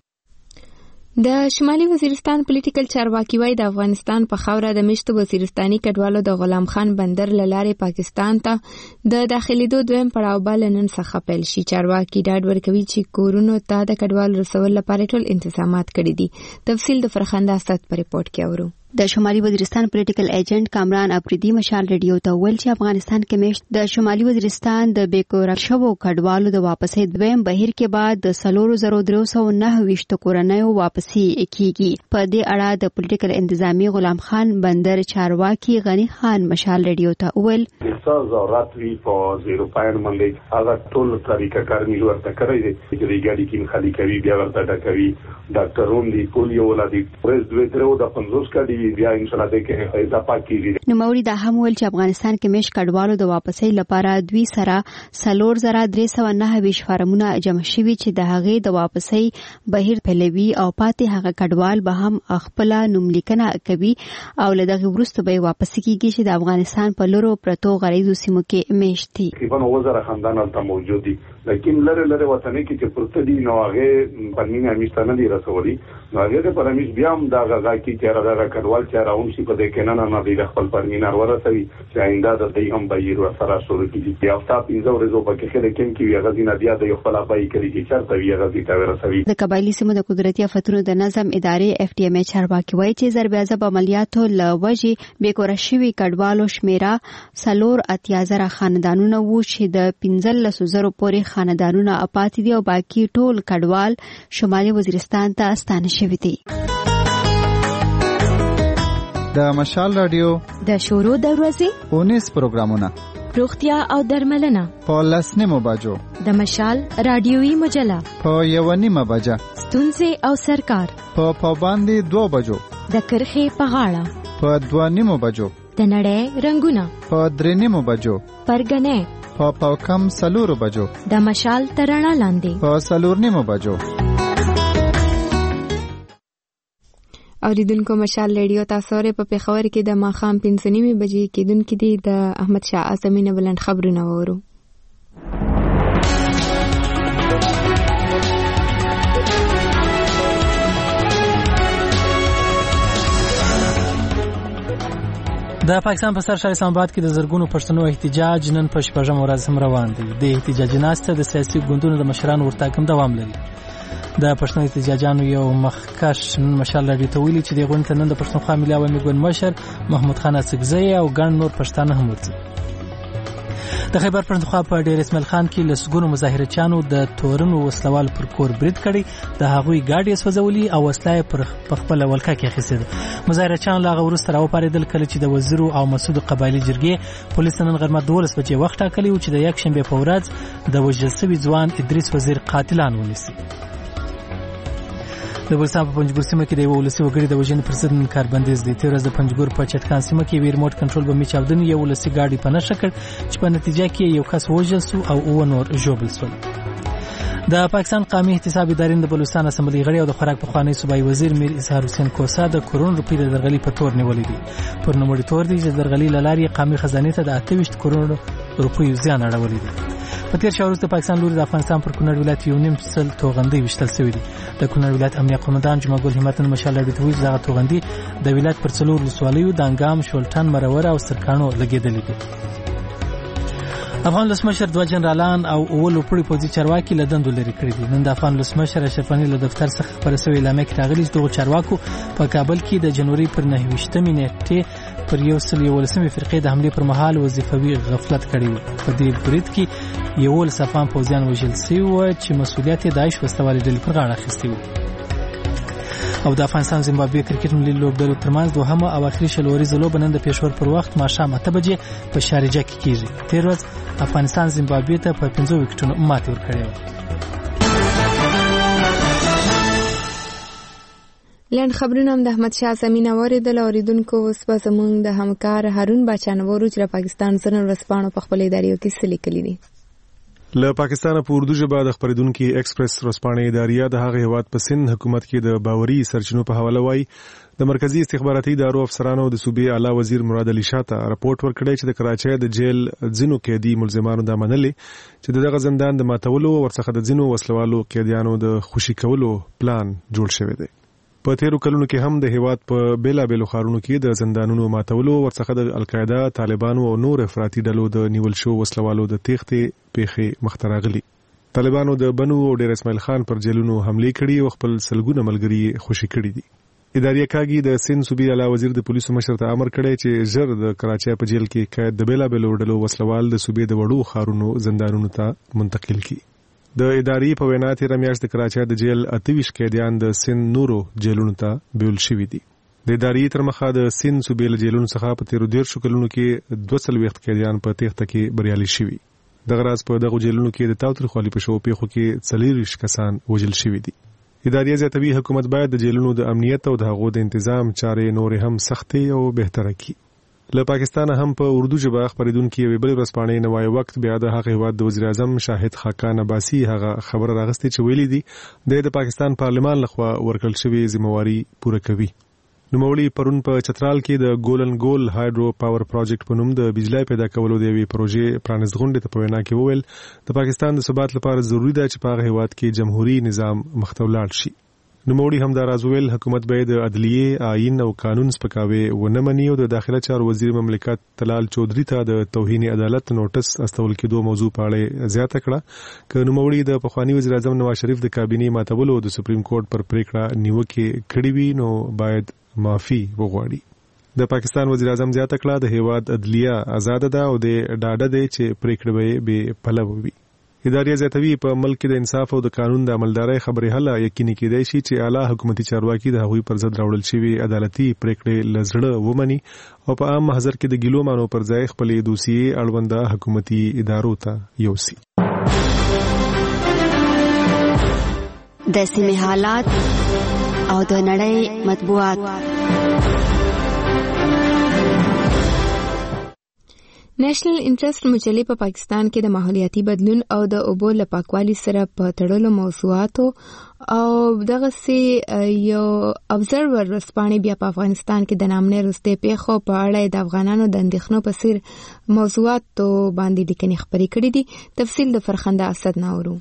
A: د شمالي وزیرستان پولیټیکل چارواکي وایي د افغانستان په خاوره د مشتو وزیرستاني کډوالو د غلام خان بندر له لارې پاکستان ته د داخلېدو دویم پړاو به له نن څخه پیل شي. چارواکي ډاډ ورکوي چې کورونو ته د کډوالو رسولو لپاره ټول انتظامات کړي دي. تفصیل د فرخنده اسد په ریپورت کې اورو.
U: د شمالي وزیرستان پولیټیکل ایجنټ کامران افریدي مشال ریډیو ته ویل چې افغانستان کې میشت د شمالي وزیرستان د بیکور شوو کډوالو د واپسې دویم بهیر کې بعد د سلور زرو درو سو نه ویشت کورنیو واپسې کیږي. په دې اړه د پولیټیکل انتظامی غلام خان بندر چارواکي غنی خان مشال ریډیو ته ویل
V: احساس او راتوی په زیرو پاین باندې هغه ټول طریقه کار می ورته کړی دی چې ریګاډي کې خالی کوي بیا ورته ډکوي ډاکټرون دی پولیو ولادي پرز دوی درو د پنځوس کډي بیا ان شاء الله د کې اضافه کیږي.
U: نو موري د هم ول چې افغانستان کې مش کډوالو د واپسې لپاره دوی سره سلور زره درې سو نه ویش فارمونه جمع شوي چې د هغې د واپسې بهیر پلوي او پاتې هغه کډوال به هم خپل نوملیکنه کوي او له دغه وروسته به واپس کیږي چې د افغانستان په لورو پرتو غریزو سیمو کې میشتي.
V: تقریبا وزره خاندان الته موجود دي لیکن لره لره وطن کې چې پرته دي نو هغه پرمینه میستانه دي رسولي نو هغه د پرمیش بیا هم دا غا کې چې راغله کډوال چې راوم شي په دې کې نه نه نه د خپل پرمینه ورسوي چې آینده د دې هم بهیر سره شروع کیږي. یا تاسو پینځه ورځې په کې خلک کې کې هغه دینه بیا د خپل ابای کوي چې چرته وی هغه دې ته ورسوي.
U: د قبایلی سیمو د قدرتي افتونو د نظم ادارې اف ټي ام چارواکي وایي چې ضربېزب عملیاتو لوجې بیکور شوي کډوالو شمیره سلور اتیا زره خاندانونه وو چې د پنځلس زره پورې خاندانونه اپاتې دي او باقي ټول کډوال شمالي وزیرستان ته ستانه شوي دي.
Q: د مشال رادیو
U: د شورو د ورځې
Q: اونیس پروګرامونه
M: روغتیا او درملنه
Q: په لس نیمو بجو،
M: د مشال رادیویي مجله
Q: په یوه نیمه بجه،
M: ستونزې او سرکار
Q: په پابندي دوه بجو،
M: د کرښې په غاړه
Q: په دوه نیمو بجو،
M: د نړۍ رنگونه
Q: په درې نیمو بجو،
M: پرګنې
Q: په پاوکم سلورو بجو،
M: د مشال ترڼا لاندې
Q: په سلور نیمو بجو.
A: اوریدونکو مشال ریډیو تاسو لري په پیښور کې د ماخام پنځه نیمې بجې کېدونکې دي د احمد شاه اعظمي نه بلند خبرونه وورو.
B: د پاکستان په سر ښار اسلام آباد کې د زرګونو پښتنو احتجاج نن په شپږمه ورځ هم روان دی. د احتجاج ناسته د سیاسي ګوندونو د مشرانو ورتګ هم دوام لري. د پښتنو احتجاجانو یو مخکښ مشال راډیو ته ویلي چې د غونډې ته نن د پښتونخوا ملي عوامي ګوند مشر محمود خان اڅکزی او ګڼ نور پښتانه هم ورځي. د خیبر پښتونخوا په ډیر اسماعیل خان کې لسګونو مظاهرچیانو د تورنو وسلوال پر کور برید کړی. د هغوی ګاډي سوځولي او وسله پر خپل ولکه کې اخیستې ده. مظاهرچیان لا غوړستر او پاریدل کله چې د وزیرو او مسعود قبایلی جرګې پولیس نن غرمه دولس بجې وخت ټاکلی و چې د یک شنبه په ورځ د وژل شوي ځوان ادریس وزیر قاتلان ونیسي. د بلوچستان په پنجګور سیمه کې د یو ولسي وګړي د وژنې پر ضد نن کاربندیز دی. تېره ورځ د پنجګور په چټکان سیمه کې یو ریموټ کنټرول بمي چاودنې یو ولسي ګاډي په نښه کړ چې په نتیجه کې یو کس وژل شو او اووه نور ژوبل شول. د پاکستان قومي احتساب ادارې د بلوچستان اسمبلی غړي او د خوراک پخوانی صوبایي وزیر میر اظهار حسین کوسا د کروڑ روپۍ د درغلي په تور نیولې دي. پر نوموړي تور دي چې درغلي له لارې قومي خزانې ته د اته ویشت کروڑ روپۍ زیان اړولی دی. په تیر شاورز د پاکستان لوري د افغانستان پر کونړ ولایت یو نیم سل توغندۍ وشتل شوی دی. د کونړ ولایت امنیه قومندان جمعه ګل همتن مشال لري ته ویل دغه توغندۍ د ولایت پر څلور ولسوالیو د انګام شولټن مرور او سرکانو لګیدلې دي. افغان ولسمشر دوه جنرالان او اوه لوپړي پوځي چارواکي له دندو لرې کړي دي. نن د افغان ولسمشر اشرف غني له دفتر څخه خبره شوې اعلامیه کې راغلي چې دغو چارواکو په کابل کې د جنوري پر نهه ویشتمې نیټې پر یو سل یولسمې فرقې د حملې پر مهال وظیفوي غفلت کړی و. په دې برید کې یولس افغان پوځیان وژل شوي وو چې مسؤلیت یې داعش وسلوالې ډلې پر غاړه اخیستی و. او د افغانستان زیمبابوې کرکټ ملي لوبډلو ترمنځ دوهمه او اخري شلوریزه لوبه نن د پېښور پر وخت ماښام اته بجې په شارجه کې کیږي. تېره ورځ افغانستان زیمبابوې ته په پنځو وکټونو ماتې ورکړې وه.
A: لنډ خبرونه هم د احمد شاه اعظمي نه واورېدل. اوریدونکو اوس به زموږ د همکار هارون باچا نه واورو چې د پاکستان ځینو ورځپاڼو په خپلو اداریو کې څه لیکلي دي.
H: له پاکستانه په اردو ژبه د خبرېدونکي ایکسپریس ورځپاڼې اداریه د هغه هیواد په سند حکومت کې د باوري سرچینو په حواله وایي د مرکزی استخباراتي ادارو افسرانو د صوبې اعلی وزیر مراد علي شاه ته راپورټ ورکړی چې د کراچۍ د جیل ځینو قیدي ملزمانو دا منلې چې دغه زندان د ماتولو ورڅخه د ځینو وسلوالو قیدیانو د خوشي کولو پلان جوړ شوی دی. په تیرو کلونو کې هم د هیواد په بیلابیلو ښارونو کې د زندانونو ماتولو ورڅخه د القاعده، طالبانو او نور افراطي ډلو د نیول شو وسلوالو د تېښتې پیښې مخته راغلي. طالبانو د بنو او ډیر اسماعیل خان پر جیلونو حمله کړي او خپل سلګونه ملګري خوشي کړي دي. اداري کاګي د سند صوبې اعلی وزیر د پولیسو مشر ته امر کړی چې ژر د کراچۍ په جیل کې قید د بیلابیلو ډلو وسلوال د صوبې د وړو ښارونو زندانونو ته منتقل کړي. د اداري په وینا تېره میاشت د کراچۍ د جیل اته ویشت قیدیان د سند نورو جیلونو ته بیول شوي دي. د اداري تر مخه د سند صوبې له جیلونو څخه په تیرو دېرشو کلونو کې دوه څلوېښت قیدیان په تېښته کې بریالي شوي. دغه راز په دغو جیلونو کې د تاوتریخوالي په شوو پیښو کې څلېرویشت کسان وژل شوي دي. اداري زیاتوي حکومت باید د جیلونو د امنیت او د هغو د تنظیم چارې نورې هم سختې او بهتره کړي. له پاکستانه هم په اردو ژبه خبرېدونکي یوې بلې ورځپاڼې نوای وخت بیا د هغه هیواد د وزیر اعظم شاهد خاقان عباسي هغه خبره راغستې چې ویلي دي د پاکستان پارلمان لخوا ورکړل شوې ذمہواري پوره کوي. نوموړي پرون په چترال کې د ګولن ګول هایډرو پاور پروجیکټ په نوم د بجلی پیدا کولو د یوې پروژې پرانیست غونډې ته په وینا کې وویل د پاکستان د ثبات لپاره ضروری ده چې په هغه هیواد کې جمهوریت نظام مخته ولاړ شي. نوموړي همدا راز ویل حکومت باید د عدلیې، آئین او قانون سپکاوی ونه مني او د داخله چارو وزیر مملکت طلال چودري ته د توهین عدالت نوټس استول کېدو موضوع په اړه زیاته کړه که نوموړي د پخوانی وزیر اعظم نواز شریف د کابینې ماتولو د سپریم کورټ پر پریکړه نیوکه کړې وي نو باید معافي وغواړي. د پاکستان وزیر اعظم زیاته کړه د هیواد عدلیه آزاد ده او د ډاډه دی چې پریکړه به بې پلوه وي. ادارې زیاتوي په ملک کې د انصاف او د قانون د عملدارۍ خبرې هله یقیني کېدای شي چې اعلی حکومتي چارواکي د هغوی پر ضد راوړل شوي عدالتي پریکړې له زړه ومني او په عام محضر کې د ګیلو مانو پر ځای خپلې دوسیې اړونده حکومتي ادارو ته یوسي.
U: د سیمې حالات او د نړۍ مطبوعات.
A: نېشنل انټرست مجلې په پاکستان کې د ماحولیاتي بدلون او د اوبو له پاکوالي سره په تړلو موضوعاتو او دغه سي یو ابزرور رسپانې بیا په افغانستان کې د نامنې رسته پیښو په اړه د افغانانو د اندېښنو په سر موضوعاتو باندې لیکنې خبرې کړې دي. تفصیل د فرخنده اسد ناورو.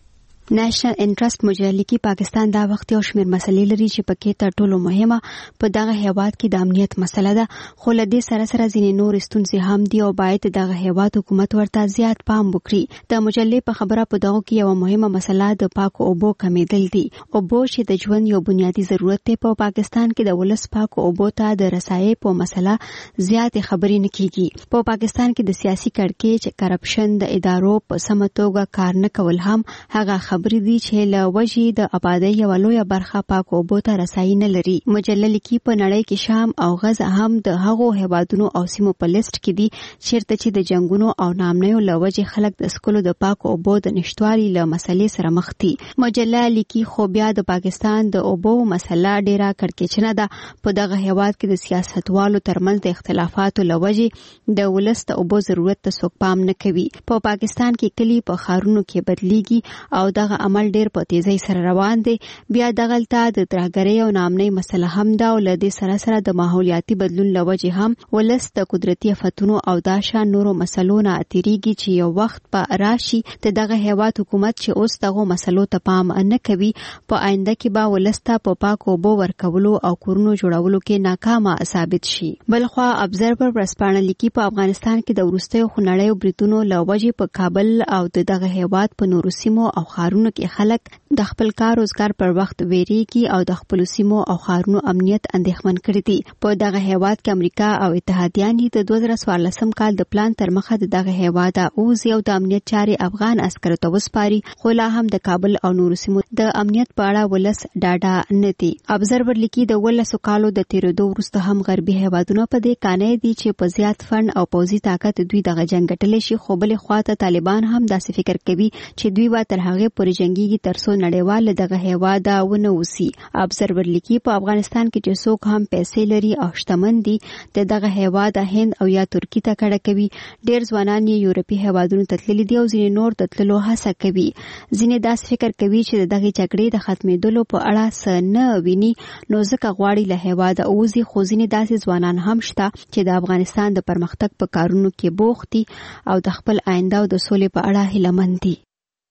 U: نېشنل انټرست مجلې کې پاکستان دا وخت یو شمېر مسلې لري چې پکې تر ټولو مهمه په دغه هیواد کې د امنیت مسله ده، خو له دې سره سره ځینې نور ستونزې هم دي او باید دغه هیواد حکومت ورته زیات پام وکړي. د مجلې په خبره په دغه کې یو مهمه مسله د پاکو اوبو کمیدل دي. اوبو چې د ژوند یو بنیادی ضرورت دی، په پاکستان کې د ولس پاکو اوبو ته د رسایي په مسله زیات خبرې نه کیږي. په پاکستان کې د سیاسي کړکېچ، کرپشن، د ادارو په سمه توګه کار نه کول هم هغه خبرې دي چې له وجې د آبادی یو لویه برخه پاکو اوبو ته رسایي نه لري. مجله لیکي په نړۍ کې شام او غزه هم د هغو هیوادونو او سیمو په لیست کې دي چیرته چې د جنگونو او نامنیو له وجې خلک د سکلو د پاکو اوبو د نشټوالي له مسلې سره مخ دي. مجله لیکي خو بیا د پاکستان د اوبو مسله ډیره کړکېچنه ده. په دغه هیواد کې د سیاستوالو ترمنځ د اختلافاتو له وجې د ولس د اوبو ضرورت ته څوک پام نه کوي. په پاکستان کې کلی په ښارونو کې بدلیږي او دغه عمل ډیر په تیزی سره روان دی. بیا دغلته د ترهګرۍ او نامنۍ مسله هم ده او له دې سره سره د ماحولیاتي بدلون له وجې هم ولس د قدرتي آفتونو او دا شان نورو مسلو نه تیریږي چې یو وخت په راشي د دغه هیواد حکومت چې اوس دغه مسلو ته پام نه کوي، په آینده کې به ولس ته په پاکو اوبو ورکولو او کورونو جوړولو کې ناکامه ثابت شي. بلخوا ابزرور ورسپانه لیکي په افغانستان کې د وروستیو خونړیو بریدونو له وجې په کابل او د دغه هیواد په نورو سیمو او ښارونو کې خلک د خپل کار روزګار پر وخت ویریږي او د خپل سیمو او ښارونو امنیت اندېښمن کړی دی. په دغه هیواد کې امریکا او اتحادیان د دوه زره څوارلسم کال د پلان تر مخه د دغه هیواد اوځي او د امنیت چارې افغان عسکرو ته وسپاري، خو لا هم د کابل او نورو سیمو د امنیت په اړه ولس ډاډه نه دي. ابزرور لیکي د ولسو کالو د تیرېدو وروسته هم غربي هیوادونه په دې قانع دي چې په زیات فن او پوځي طاقت دوی دغه جنګ ګټلی شي، خو بلې خواته طالبان هم داسې فکر کوي چې دوی به تر هغې پورې جنګیږي تر څو نړیوال دغه هیواد ونه وسی. ابزرور لیکي په افغانستان کې چې څوک هم پیسې لري او شتمن دي د دغه هیواد هند او یا ترکی ته کډه کوي. ډیر ځوانان یې یورپي هیوادونو ته تللي دي او ځینې نور د تللو هڅه کوي. ځینې داسې فکر کوي چې د دغه جګړې د ختمېدلو په اړه څه نه ویني نو ځکه غواړي له هیواد اوځي، خو ځینې داسې ځوانان هم شته چې د افغانستان د پرمختګ په کارونو کې بوخت دي او د خپل آینده او د سولې په اړه هیلهمند دي.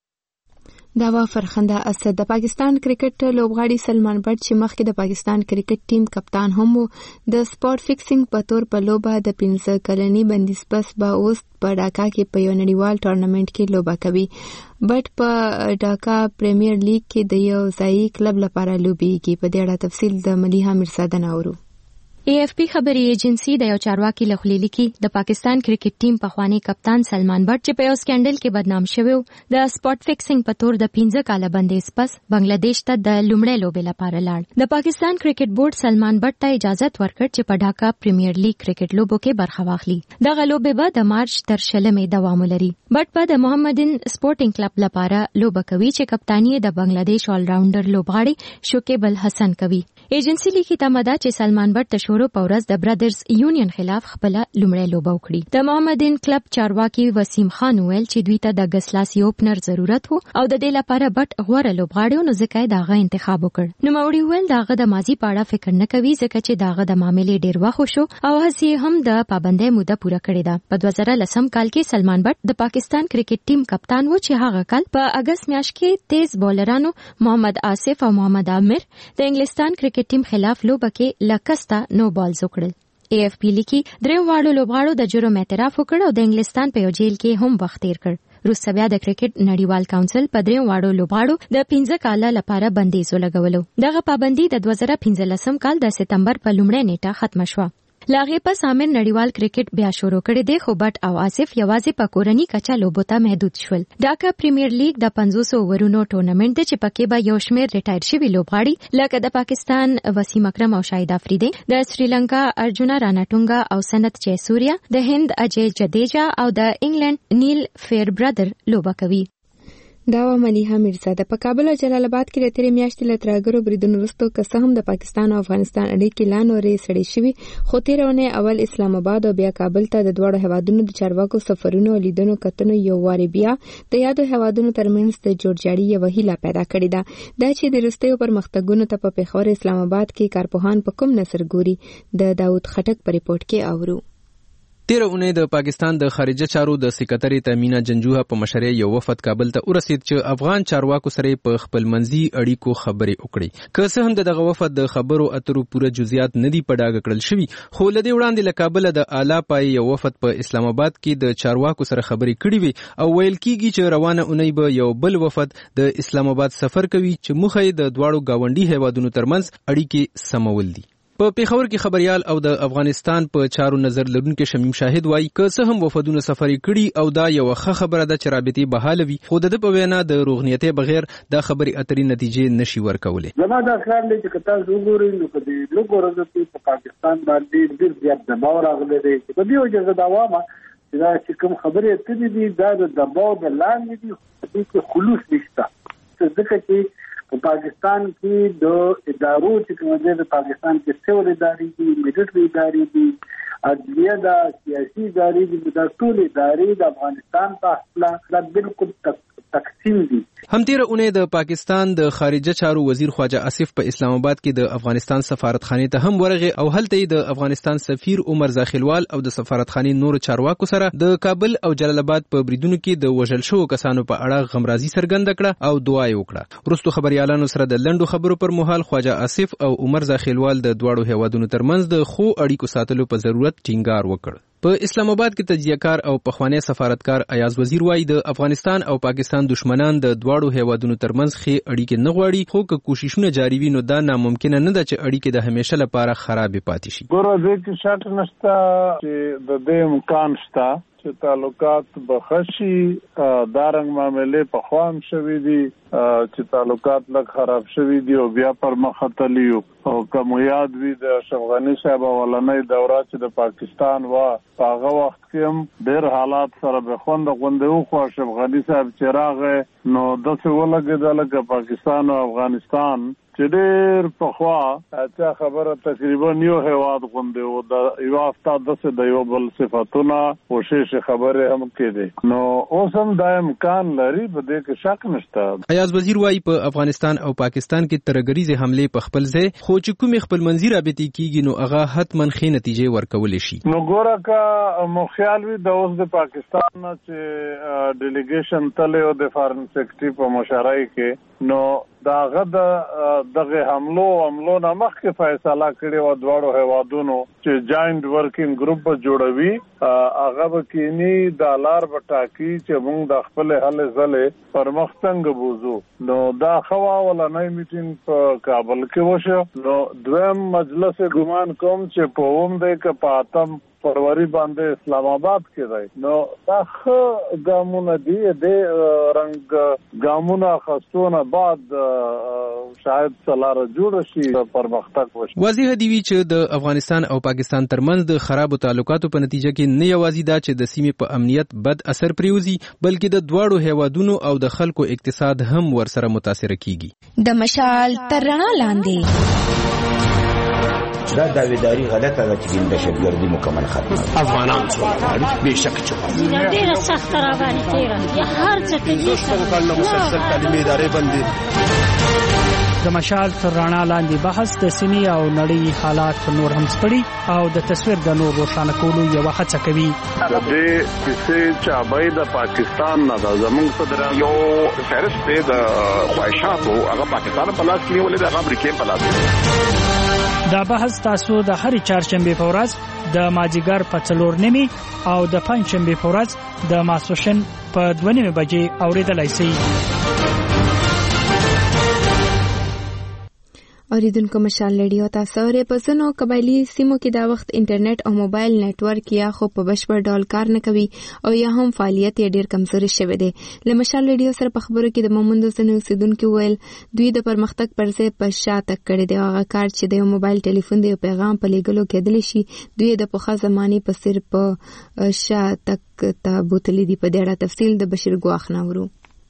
A: دا وا فرخنده اسد. د پاکستان کرکټ لوبغاړي سلمان بټ چې مخکې د پاکستان کرکټ ټیم کپتان هم وو، د سپورت فکسینګ په تور په لوبه د پنځه کلنی بندیز پس به اوس په ډاکا کې په یو نړیوال ټورنمنټ کې لوبه کوي. بټ په ډاکا پریمیر لیګ کې د یو ځایي کلب لپاره لوبېږي. په دې اړه تفصیل د ملیحه مرزاده ناورو.
M: ای اف پی خبري ایجنسی د یو چارواکي له خولې لیکي د پاکستان کرکټ ټیم پخوانی کپتان سلمان بټ چې په یو سکینډل کې بدنام شوی د سپورت فکسینګ په تور د پنځه کاله بندیز پس بنگلاديش ته د لومړۍ لوبې لپاره لاړ. د پاکستان کرکټ بورډ سلمان بټ ته اجازه ورکړ چې په ډاکا پریمیر لیګ کرکټ لوبو کې برخه واخلي. دغه لوبې به د مارچ تر شلمې دوام لري. بټ په د محمدن سپورټینګ کلب لپاره لوبه کوي چې کپتانی د بنگلاديش آل راونډر لوبغاړي شوکیب الحسن کوي. ایجنسی لیکي تمدا چې سلمان بټ د شورو په ورځ د برادرز یونین خلاف خپل لومړی لوبه وکړي. د محمدن کلب چارواکي وسیم خان ویل چې دوی ته د ګسلاسي اوپنر ضرورت وو او د دې لپاره بټ غوړه لوبغاړي نو ځکه داغه انتخاب وکړ. نو موري ویل داغه د ماضي په اړه فکر نه کوي ځکه چې داغه د معاملې ډیر وخت شو او هڅې هم د پابندۍ موده پوره کړې ده. په دوه زره لسم کال کې سلمان بټ د پاکستان کرکټ ټیم کپتان و چې هغه کال په اگست میاشت کې تیز بولرانو محمد آصف او محمد عامر د انګلستان کرکټ ټیم خلاف لوبه کې لکستا نو بالز وکړل. ای اف پی لیکي دریم واړو لوبغاړو د جرم اعتراف وکړ او د انګلستان په یو جیل کې هم وخت تیر کړ. روسیا بیا د کرکټ نړیوال کونسل په دریم واړو لوبغاړو د پنځه کاله لپاره بندیز ولګولو. دغه پابندي د دوه زره پنځلسم کال د سپتمبر په لومړۍ نیټه ختم شوه. لاغه په سامر نړیوال کرکټ بیا شروع کړی دی، خو بټ او آصف یوازې په کورنۍ کچا لوبو ته محدود شول. ډاکا پریمیر لیګ د پنځوس اوورونو ټورنمنت دی چې پکې به یو شمېر ریټایر شوي لوبغاړي لکه د پاکستان وسیم اکرم او شاهد افریدی، د سریلانکا ارجونا راناټونګا او سنت جیسوریا، د هند اجي جدیجا او د انګلند نیل فیر برادر لوبه کوي.
A: دا و ملیحه میرزاده. په کابل او جلال آباد کې د تیرې میاشتې له ترهګرو بریدونو وروسته که څه هم د پاکستان او افغانستان اړیکې لا نورې سړې شوي، خو تېره اونۍ اول اسلام آباد او بیا کابل ته د دواړو هیوادونو د چارواکو سفرونو او لیدنو کتنو یو وارې بیا د یادو هیوادونو ترمنځ د جوړجاړي یوه هیله پیدا کړې ده. دا چې د وروستیو پرمختګونو ته په پېښور اسلام آباد کې کارپوهان په کوم نظر ګوري، د داود خټک په ریپورت کې اورو.
C: تیر اونۍ د پاکستان د خارجه چارو د سکرټری تامینا جنجوها په مشرۍ یو وفد کابل ته ورسید چې افغان چارواکو سره په خپل منځي اړیکو خبرې وکړي. که څه هم دغه وفد د خبرو اترو پوره جزئیات نه دي په ډاګه کړل شوي، خو لدې وړاندې له کابل د اعلی پای یو وفد په اسلام آباد کې د چارواکو سره خبرې کړې وي او ویل کیږي چې روانه اونۍ به یو بل وفد د اسلام آباد سفر کوي چې موخه یې د دواړو گاونډي هیوادونو ترمنځ اړیکې سمول دي. په پیښور کې خبريال او د افغانستان په چارو نظر لرونکي شمیم شاهد وایي که څه هم وفدونه سفر کړي او دا یو ښه خبره ده چې رابطې بحاله وي، خو د په وینا د روغنیتۍ بغیر دا خبرې اترې نتیجې نشي ورکولای.
P: زما دا خیال دی چې کتا وګورئ نو په دې لږ ورځو کې په پاکستان باندې ډېر زیات دباو راغلی دی. په دې وجه زه دا وایم چې دا چې کوم خبرې اترې دي دا د دباو د لاندې دي، په دې کې خلوص نشته. ځکه چې په پاکستان کې د ادارو چې کوم دي، د پاکستان کې سیول ادارې دي، ملټري ادارې دي، عدلیه دا سیاسي ادارې دي، د ټول ادارې د افغانستان په اصله دا بالکل تقسیم دي.
C: هم تیر اونۍ د پاکستان د خارجه چارو وزیر خواجه آصف په اسلام آباد کې د افغانستان سفارتخانې ته هم ورغی او هلته د افغانستان سفیر عمر زاخیلوال او د سفارتخانې نور چارواکو سره د کابل او جلال آباد په بریدونو کې د وژل شوو کسانو په اړه غمرازي څرګنده کړه او دعا یې وکړه. وروسته خبريالانو سره د لنډو خبرو پر مهال خواجه آصف او عمر زاخیلوال د دواړو هیوادونو ترمنځ د خو اړیکو ساتلو په ضرورت ټینګار وکړ. په اسلام آباد کې تجزیه‌کار او پخوانی سفارتکار ایاز وزیر وایي د افغانستان او پاکستان دشمنان د دواړو هیوادونو ترمنځ ښې اړیکې نه غواړي، خو که کوششونه جاري وي نو دا ناممکنه نه ده چې اړیکې د همیشه لپاره خرابې پاتې شي.
P: ګوره دې کې شک نشته چې د دې امکان شته چې تعلقات بخشي. دا رنګ معاملې په خوام شوي دي چې تعلقات لږ خراب شوي دي او بیا پر مخ تللی او کوم یاد وي د اشرف غني صاحب اولنۍ دوره چې د پاکستان وا په هغه وخت کې هم ډېر حالات سره به خوند غونډه و، خو اشرف غني صاحب چې راغی نو داسې ولګېده لکه پاکستان او افغانستان چې ډېر پخوا چې خبره تقریبا یو هیواد غونډه و، د یو هفته داسې د یو بل صفتونه کوشش خبرې هم کېدې. نو اوس هم دا امکان لري، په دې کې شک نشته.
C: ایاز وزیر وایي په افغانستان او پاکستان کې ترهګریزې حملې په خپل ځای، خو چې کومې خپل منځي رابطې کېږي نو هغه حتما ښې نتیجې ورکولی شي.
P: نو ګوره که مو خیال وي د اوس د پاکستان نه چې ډیلیګیشن تللی و د فارن سیکرټري په مشرۍ کې، نو داغه د دغه حملو حملو نه مخکې فیصله کړې و دواړو هیوادونو چې جاینټ ورکینګ ګروپ به جوړوي، هغه به کینی د لار به ټاکي چې موږ د خپل هلې ځلې پر مخ څنګه بوزو. نو دا خوا ولنۍ میټینګ په کابل کې وشو. نو دویم مجلس ګمان کوم چې په اوم دی که په اتم فروری باندې اسلام آباد کې دی. نو دا ښه ګامونه دي، د رنګ ګامونه اخیستونه بعد شاید سلاره جوړ شي، پرمختګ وشي.
C: واضح دی چې د افغانستان او پاکستان ترمنځ د خرابو تعلقاتو په نتیجه کې نه یوازې دا چې د سیمې په امنیت بد اثر پریوزي، بلکې د دواړو هیوادونو او د خلکو اقتصاد هم ورسره متاثر کیږي.
A: د مشال تر رڼا لاندې
I: دا داویداری غلطه ده چې د دهشتګردي مکمل ختمه
W: افغانان څومره به شک چې
X: ډیره سخت راغلي تیرا یا هر څه کې
W: څه کله مسلسل تعلیمي ادارې باندې
Y: د مشال تر رڼا لاندې بحث د سیمې او نړۍ حالات نور هم سپړي او د تصویر د نور روښانه کولو یو هڅه کوي.
P: د دې کیسې چابای د پاکستان نه د زمونږ صدر
W: یو فهرست دی د خواهشاتو هغه پاکستان په لاس کې ولې د امریکا په لاس.
Y: دا بحث تاسو د هر چهارشنبه په ورځ د ماجیګر په څلور نیمه او د پنځشنبه په ورځ د ماسوشن په دوه نیمه بجې اوریدلای شئ.
A: اوریدونکو مشال ریډیو تاسو لري په ځینو قبایلی سیمو کې دا وخت انټرنیټ او موبایل نتورک یا خو په بشپړ ډول کار نه کوي او یا هم فعالیت یې ډیر کمزوري شوی دی. له مشال ریډیو سره په خبرو کې د مومندو ځینو اوسیدونکو ویل دوی د پرمختګ پر ځای په شاته کړی دی. هغه کار چې د موبایل ټلیفون دی پیغام په لګلو کېدلی شي دوی د پخوا زماني په سر په شاته ته بوتلی دی. په ډېر تفصیل د بشیر ګواخ نورو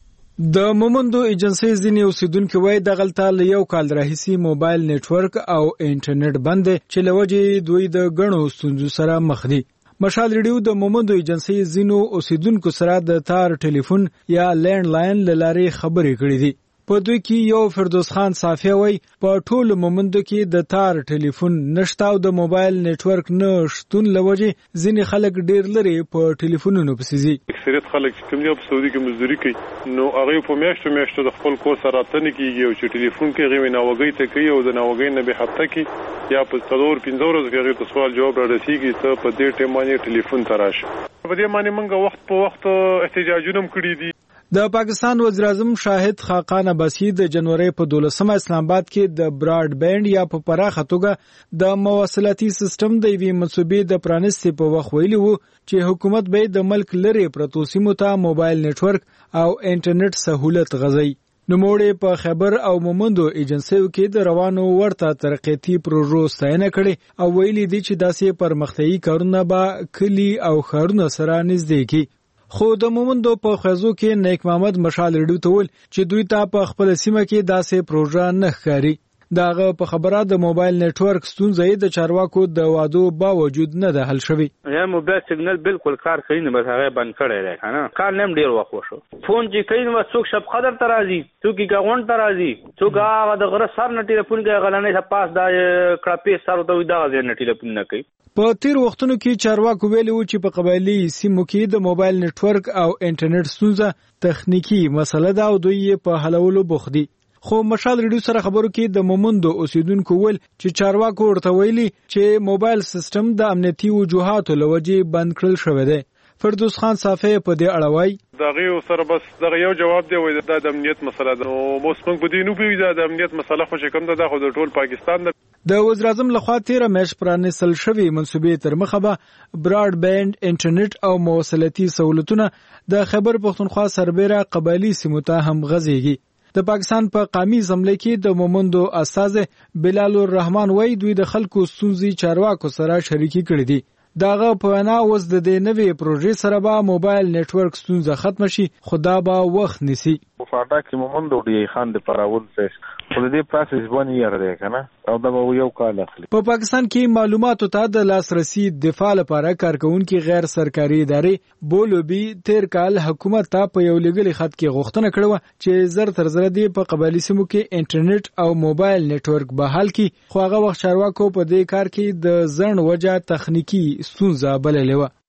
D: د مومندو ایجنسی ځینې اوسیدونکو وایي د غلطه له یو کال راهیسي موبایل نتورک او انټرنیټ بند چې لوجې دوی د غنو ستونزو سره مخ دي. مشال ریډیو د مومندو ایجنسی ځینو اوسیدونکو سره د تار ټلیفون یا لینډ لاین لارې خبرې کړې دي. په دوی کې یو فردوس خان صافی وایي په ټول مومندو کې د تار ټلیفون نشته او د موبایل نتورک نه شتون لوجې ځینې خلک ډیر لري په ټلیفونونو پسې ځي.
G: اکثریت خلک چې کوم دی په سعودي کې مزدوري کوي نو هغه په میاشتو میاشتو د خپل کور سره راتنه کیږي او چې ټلیفون کې غوي ناوګي ته کوي او د ناوګي نه به هفته کې یا په څلور پنځه ورځې کې هغه سوال جواب را رسیږي ته په دې ټیم باندې ټلیفون تراشه. په دې باندې موږ وخت په وخت احتجاجونه کړی دي.
D: د پاکستان وزیر اعظم شاهد خاقان عباسی د جنوري په دولسمه اسلام آباد کې د براډ بینډ یا په پراخه توګه د مواصلاتي سیستم د وی منسوبې د پرانستې په وخت ویلي وو چې حکومت به د ملک لري پرتو سیمو ته موبایل نتورک او انټرنیټ سہولت غځي. نوموړي په خبر او مومندو ایجنسیو کې د روانو ورته ترقیتي پروژو ستاینه کړې او ویلي دي چې داسې پرمختیايي کارونه به کلی او ښارونو سره نږدې کړي. خو د مومندو په خزو کې نیک محمد مشال ریډیو ته ویل چې دوی ته په خپل سیمه کې داسې پروژه نه ښکاري. داغه په خبره د موبایل نتورک ستونزې د چارواکو د وادو باوجود نه ده حل شوی.
J: یا موبایل سیګنل بالکل کار کوي نه بس هغه بند کړی دی کنه کار نیم ډیر وخت وشو. فون چې کوي نو څوک شپ قدر ترازی څوک گاون ترازی څوک هغه د غره سر نه ټلیفون کې غلنې پاس دا کړپې سر ته دا غیر نه ټلیفون نه کوي.
D: په تیر وختونو کې چارواکو ویلي و چې په قبایلی سیمو کې د موبایل نتورک او انټرنیټ ستونزه تخنیکی مسله ده او دوی په حلولو بوخت دي. خو مشال ریډیو سره خبرو کې د مومندو اوسیدونکو ول چې چارواکو ورته ویلي چې موبایل سیستم د امنیتي وجوهاتو لوجې بند کړل شوی دی. فردوس خان صافی په دې اړه وایي
G: دغه سره بس دغه یو جواب دی وای د امنیت مسله ده نو موږ موږ په دې نو پیوي د امنیت مسله خو چې کوم ده خو د ټول پاکستان ده.
D: د وزیر اعظم لخوا تیره میاشت پرانیستل شوی منسوبې تر مخه به براډ بینډ انټرنیټ او مواصلاتي سہولتونه د خیبر پختونخوا سربېره قبایلی سیمو ته هم غځيږي. د پاکستان په قومي اسمبلی کې د مومندو استاد بلال الرحمن وای دوی د خلکو ستونزې چارواکو سره شریکي کړې دي. داغه په وینا اوس د دې نوې پروژې سره به موبایل نتورک ستونزه ختم شي خو دا به وخت نیسي.
L: فاټا کې مومندو ډی خان د پراول څخه خو دې پروسس باندې یې راځي کنه او دا به یو کال اخلي.
D: په پاکستان کې معلوماتو ته د لاسرسي دفاع لپاره کارکونکو غیر سرکاري ادارې بولوبي تیر کال حکومت ته په یو لګلي خط کې غوښتنه کړې چې زر تر زر دی په قبایلی سیمو کې انټرنیټ او موبایل نتورک بحال کړي خو هغه وخت چارواکو په دې کار کې د ځن وجه تخنیکی ستونزه بللې و.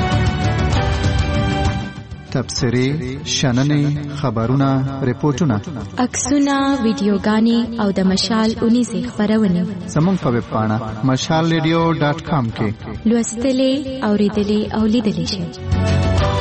Q: تبصرې شننې خبرونه ریپورتونه
M: عکسونه ویډیوګانې او د مشال اونیزه خبرونه
Q: زموږ په ویب پاڼه مشال ریډیو ډاټ کام کې
M: لوستلې اوریدلې او لیدلې شئ.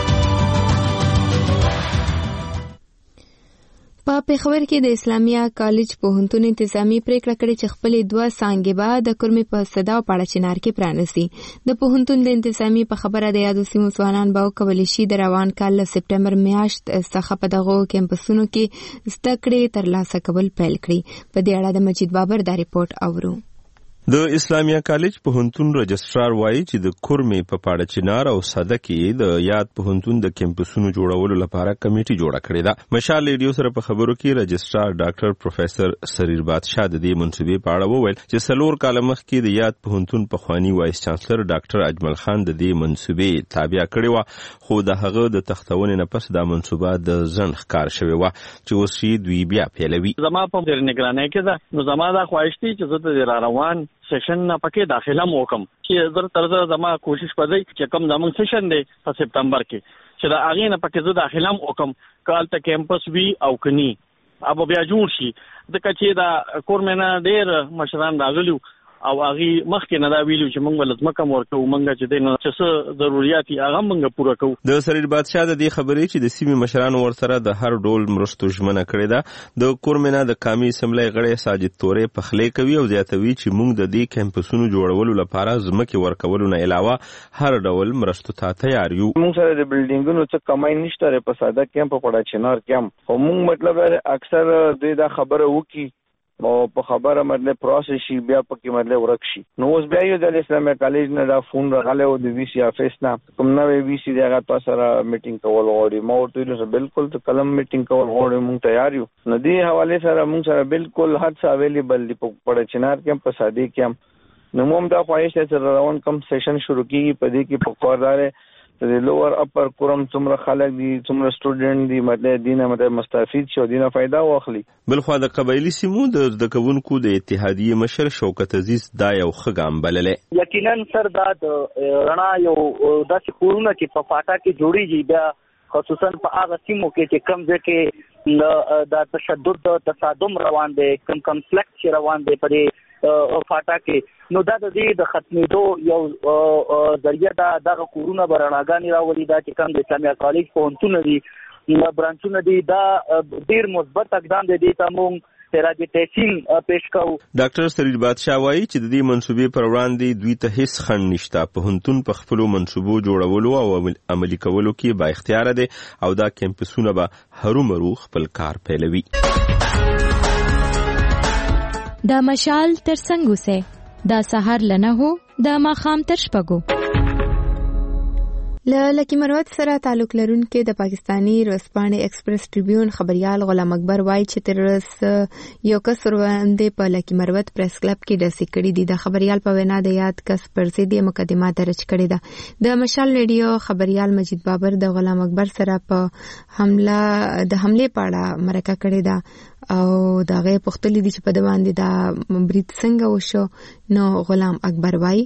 A: په پیښور کې د اسلامیه کالج پوهنتون انتظامی پریکړه کړې چې خپلې دوه څانګې به د کورمې په صدا او پاړه چنار کې پرانیسي. د پوهنتون د انتظامی په خبره د یادو سیمو ځوانان به وکولی شي د روان کال له سپټمبر میاشت څخه په دغو کیمپسونو کې زده کړې ترلاسه کول پیل کړي. په دې اړه د مجید بابر دا ریپورت اورو.
K: د اسلامیه کالج پوهنتون رجسترار وایي چې د کورمې په پاړه چنار او صده کې د یاد پوهنتون د کیمپسونو جوړولو لپاره کمیټي جوړه کړې ده. مشال ریډیو سره په خبرو کې رجسترار ډاکټر پروفیسور سریر بادشاه د دې منسوبې په اړه وویل چې څلور کاله مخکې د یاد پوهنتون پخوانی وایس چانسلر ډاکټر اجمل خان د دې منسوبې تابع کړې و خو د هغه د تختونې نه پس دا منسوبه د ځن ښکار شوې وه چې اوس یې دوی بیا پیلوي.
J: زما په نگرانۍ کې ده نو زما دا خواهش دی چې زه د روان سیشن نه پکې داخله مو کوم چې زر تر زر زما کوشش پدې چې کوم زمون سیشن دی په سپټمبر کې چې دا هغه نه پکې زه داخله مو کوم کال ته کیمپس وی او کني ابو بیا جوړ شي ځکه چې دا کورمنه ډېر مشران راغلیو
E: او هغه مخکې نه دا ویلو چې موږ ولزم کوم ورکو موږ چې د نو څه ضرورت یې هغه موږ پوره کوو.
K: د سریر بادشاه د دې خبرې چې د سیمې مشرانو ورسره د هر ډول مرستو ژمنه کړې ده. د کورمنا د قومي اسمبلی غړی ساجد تورې پخلی کوي او زیاتوي چې موږ د دې کمپسونو جوړولو لپاره ځمکې ورکولو نه علاوه هر ډول مرستو ته تیار یو.
L: موږ سره د بلډینګونو څخه کمای نشته په ساده کیمپ په پړه چنار کیمپ خو موږ مطلب اکثر د دا خبره وکي او په خبره مطلب پروسس شي بیا پکې مطلب ورک شي. نو اوس بیا یو د اسلامي کالج نه دا فون راغله او د وی سی افیس نه کوم نوې وی سی دغه تاسو سره میټینګ کول غواړي. ما ورته ویل بالکل ته کلم میټینګ کول غواړي موږ تیار یو. نو دې حواله سره موږ سره بالکل هر څه اویلیبل دی په پړه چنار کیمپ په ساده کیمپ. نو موږ دا خواهش ته روان کم سیشن شروع کیږي په دې کې په کوردار د لوور اپر کورم څومره خلک دي څومره سټوډنټ دي مطلب دینه مطلب مستفید شو دینه فائدہ واخلي.
K: بلخو د قبایلی سیمو د د کوونکو د اتحادیه مشر شوکت عزیز دا یو خګام بللې.
N: یقینا سر دا د رڼا یو داسې کورونه چې په فاټا کې جوړیږي بیا خصوصا په هغه سیمو کې چې کم ځای کې د تشدد تصادم روان دي کم کنفلیکټ روان دي په فاټا کې. نو دا د دې د ختمېدو یو ذریعہ دا دغه کورونه برناګانی راولي دا چې کوم د اسلامي کالج پونتونه دي برانچونه دي دا ډیر مثبت اقدام دي ته موږ تراجه تحسین پیش کوو.
K: ډاکټر سریر بادشاه وایي چې د دې منسوبې پر وړاندې دوی ته هیڅ خنډ نشته. په هنتون په خپلو منسوبو جوړولو او عملي کولو کې با اختیار دي او دا کمپسونه به هرومرو خپل کار پیلوي.
M: دا مشال تر څنګه سه دا سحر لنه هو دا ماخام تر شپګو.
A: له لکی مروت سره تعلق لرونکي د پاکستانی ورځپاڼې ایکسپریس ټریبیون خبريال غلام اکبر وایي چې تر یو کس وړاندې په لکی مروت پریس کلب کې د سکړې دي. د خبريال په وینا د یاد کس پر ضد مقدمه درج کړې ده. د مشال ریډیو خبريال مجید بابر د غلام اکبر سره په حمله د حمله پاړه مرکه کړې ده او دا غي پختلې دي چې په د باندې دا برید څنګه وشو. نو غلام اکبر وایي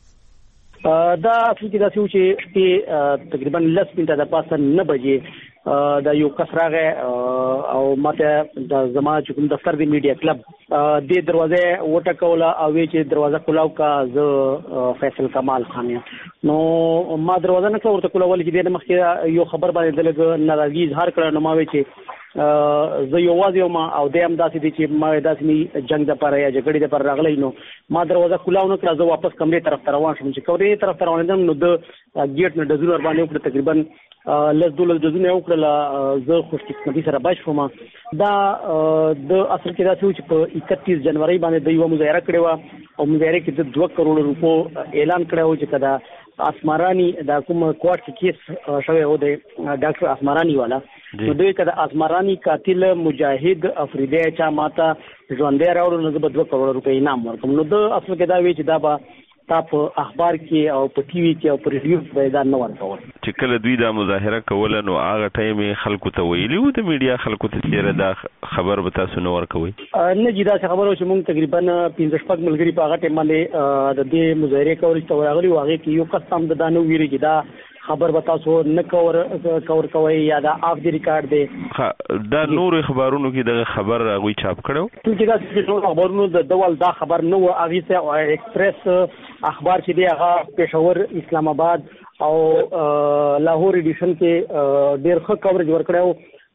E: دا اصل کې دا چې تقریبا لس منټه د پاسه نه بجې دا یو کس راغی او ماته د زما چې کوم دفتر دی میډیا کلب د دروازه وټکوله او چې دروازه کلاو کا ز فیصل کمال خان. نو ما دروازه نه ورته کوله ولې چې د مخکې یو خبر باندې دلګ ناراضي اظهار کړ. نو ما وی چې زه یو واځ ما او د ام داسې دي چې ما داسې می جنگ د پر یا جګړې د پر راغلی. نو ما دروازه کلاو نه کړه زه واپس کمرې طرف ته روان شوم. چې کمرې طرف ته روان شوم نو د ګیټ نه دزور باندې وکړه تقریبا لږ دولس دزونه وکړه. زه خوش قسمتي سره باش شوم. دا د اصل کې دا چې په اکتیس جنوري باندې د یو مظاهره کړې و او مظاهره کې د دوه کروڑ روپو اعلان کړو چې کدا اسمرانی دا کوم کوارټ کې کیس شوی و د ډاکټر اسمرانی والا. نو دوی کدا اسمرانی قاتل مجاهد افریدی چا ماته ژوندې راوړل نو د دوه کروڑ روپے انعام ورکوم. نو د اصل کې دا وی چې دا به تاسو اخبار کې او په ټي وي کې او په ریډیو کې دا نه ورکول.
K: چې کله دوی دا مظاهره کوله نو هغه ټایم خلکو ته ویلي و د میډیا خلکو ته چې دا خبر به تاسو نه ورکوي؟
E: نه جدا خبرو چې موږ تقریبا پنځه شپږ ملګري په هغه ټایم باندې د دې مظاهره کول چې ورغلي واغې کې یو قسم د دانو ویری چې دا خبر به تاسو نه کور کور کوي یا دا اف دی ریکارډ دی.
K: دا نور خبرونو کې دغه خبر غوي چاپ کړو
E: چې دا څه خبرونو د ډول دا خبر نو اغه سه ایکسپریس اخبار چې دی هغه پېښور اسلام آباد او لاهور ایډیشن کې ډېر ښه کورج ورکړو.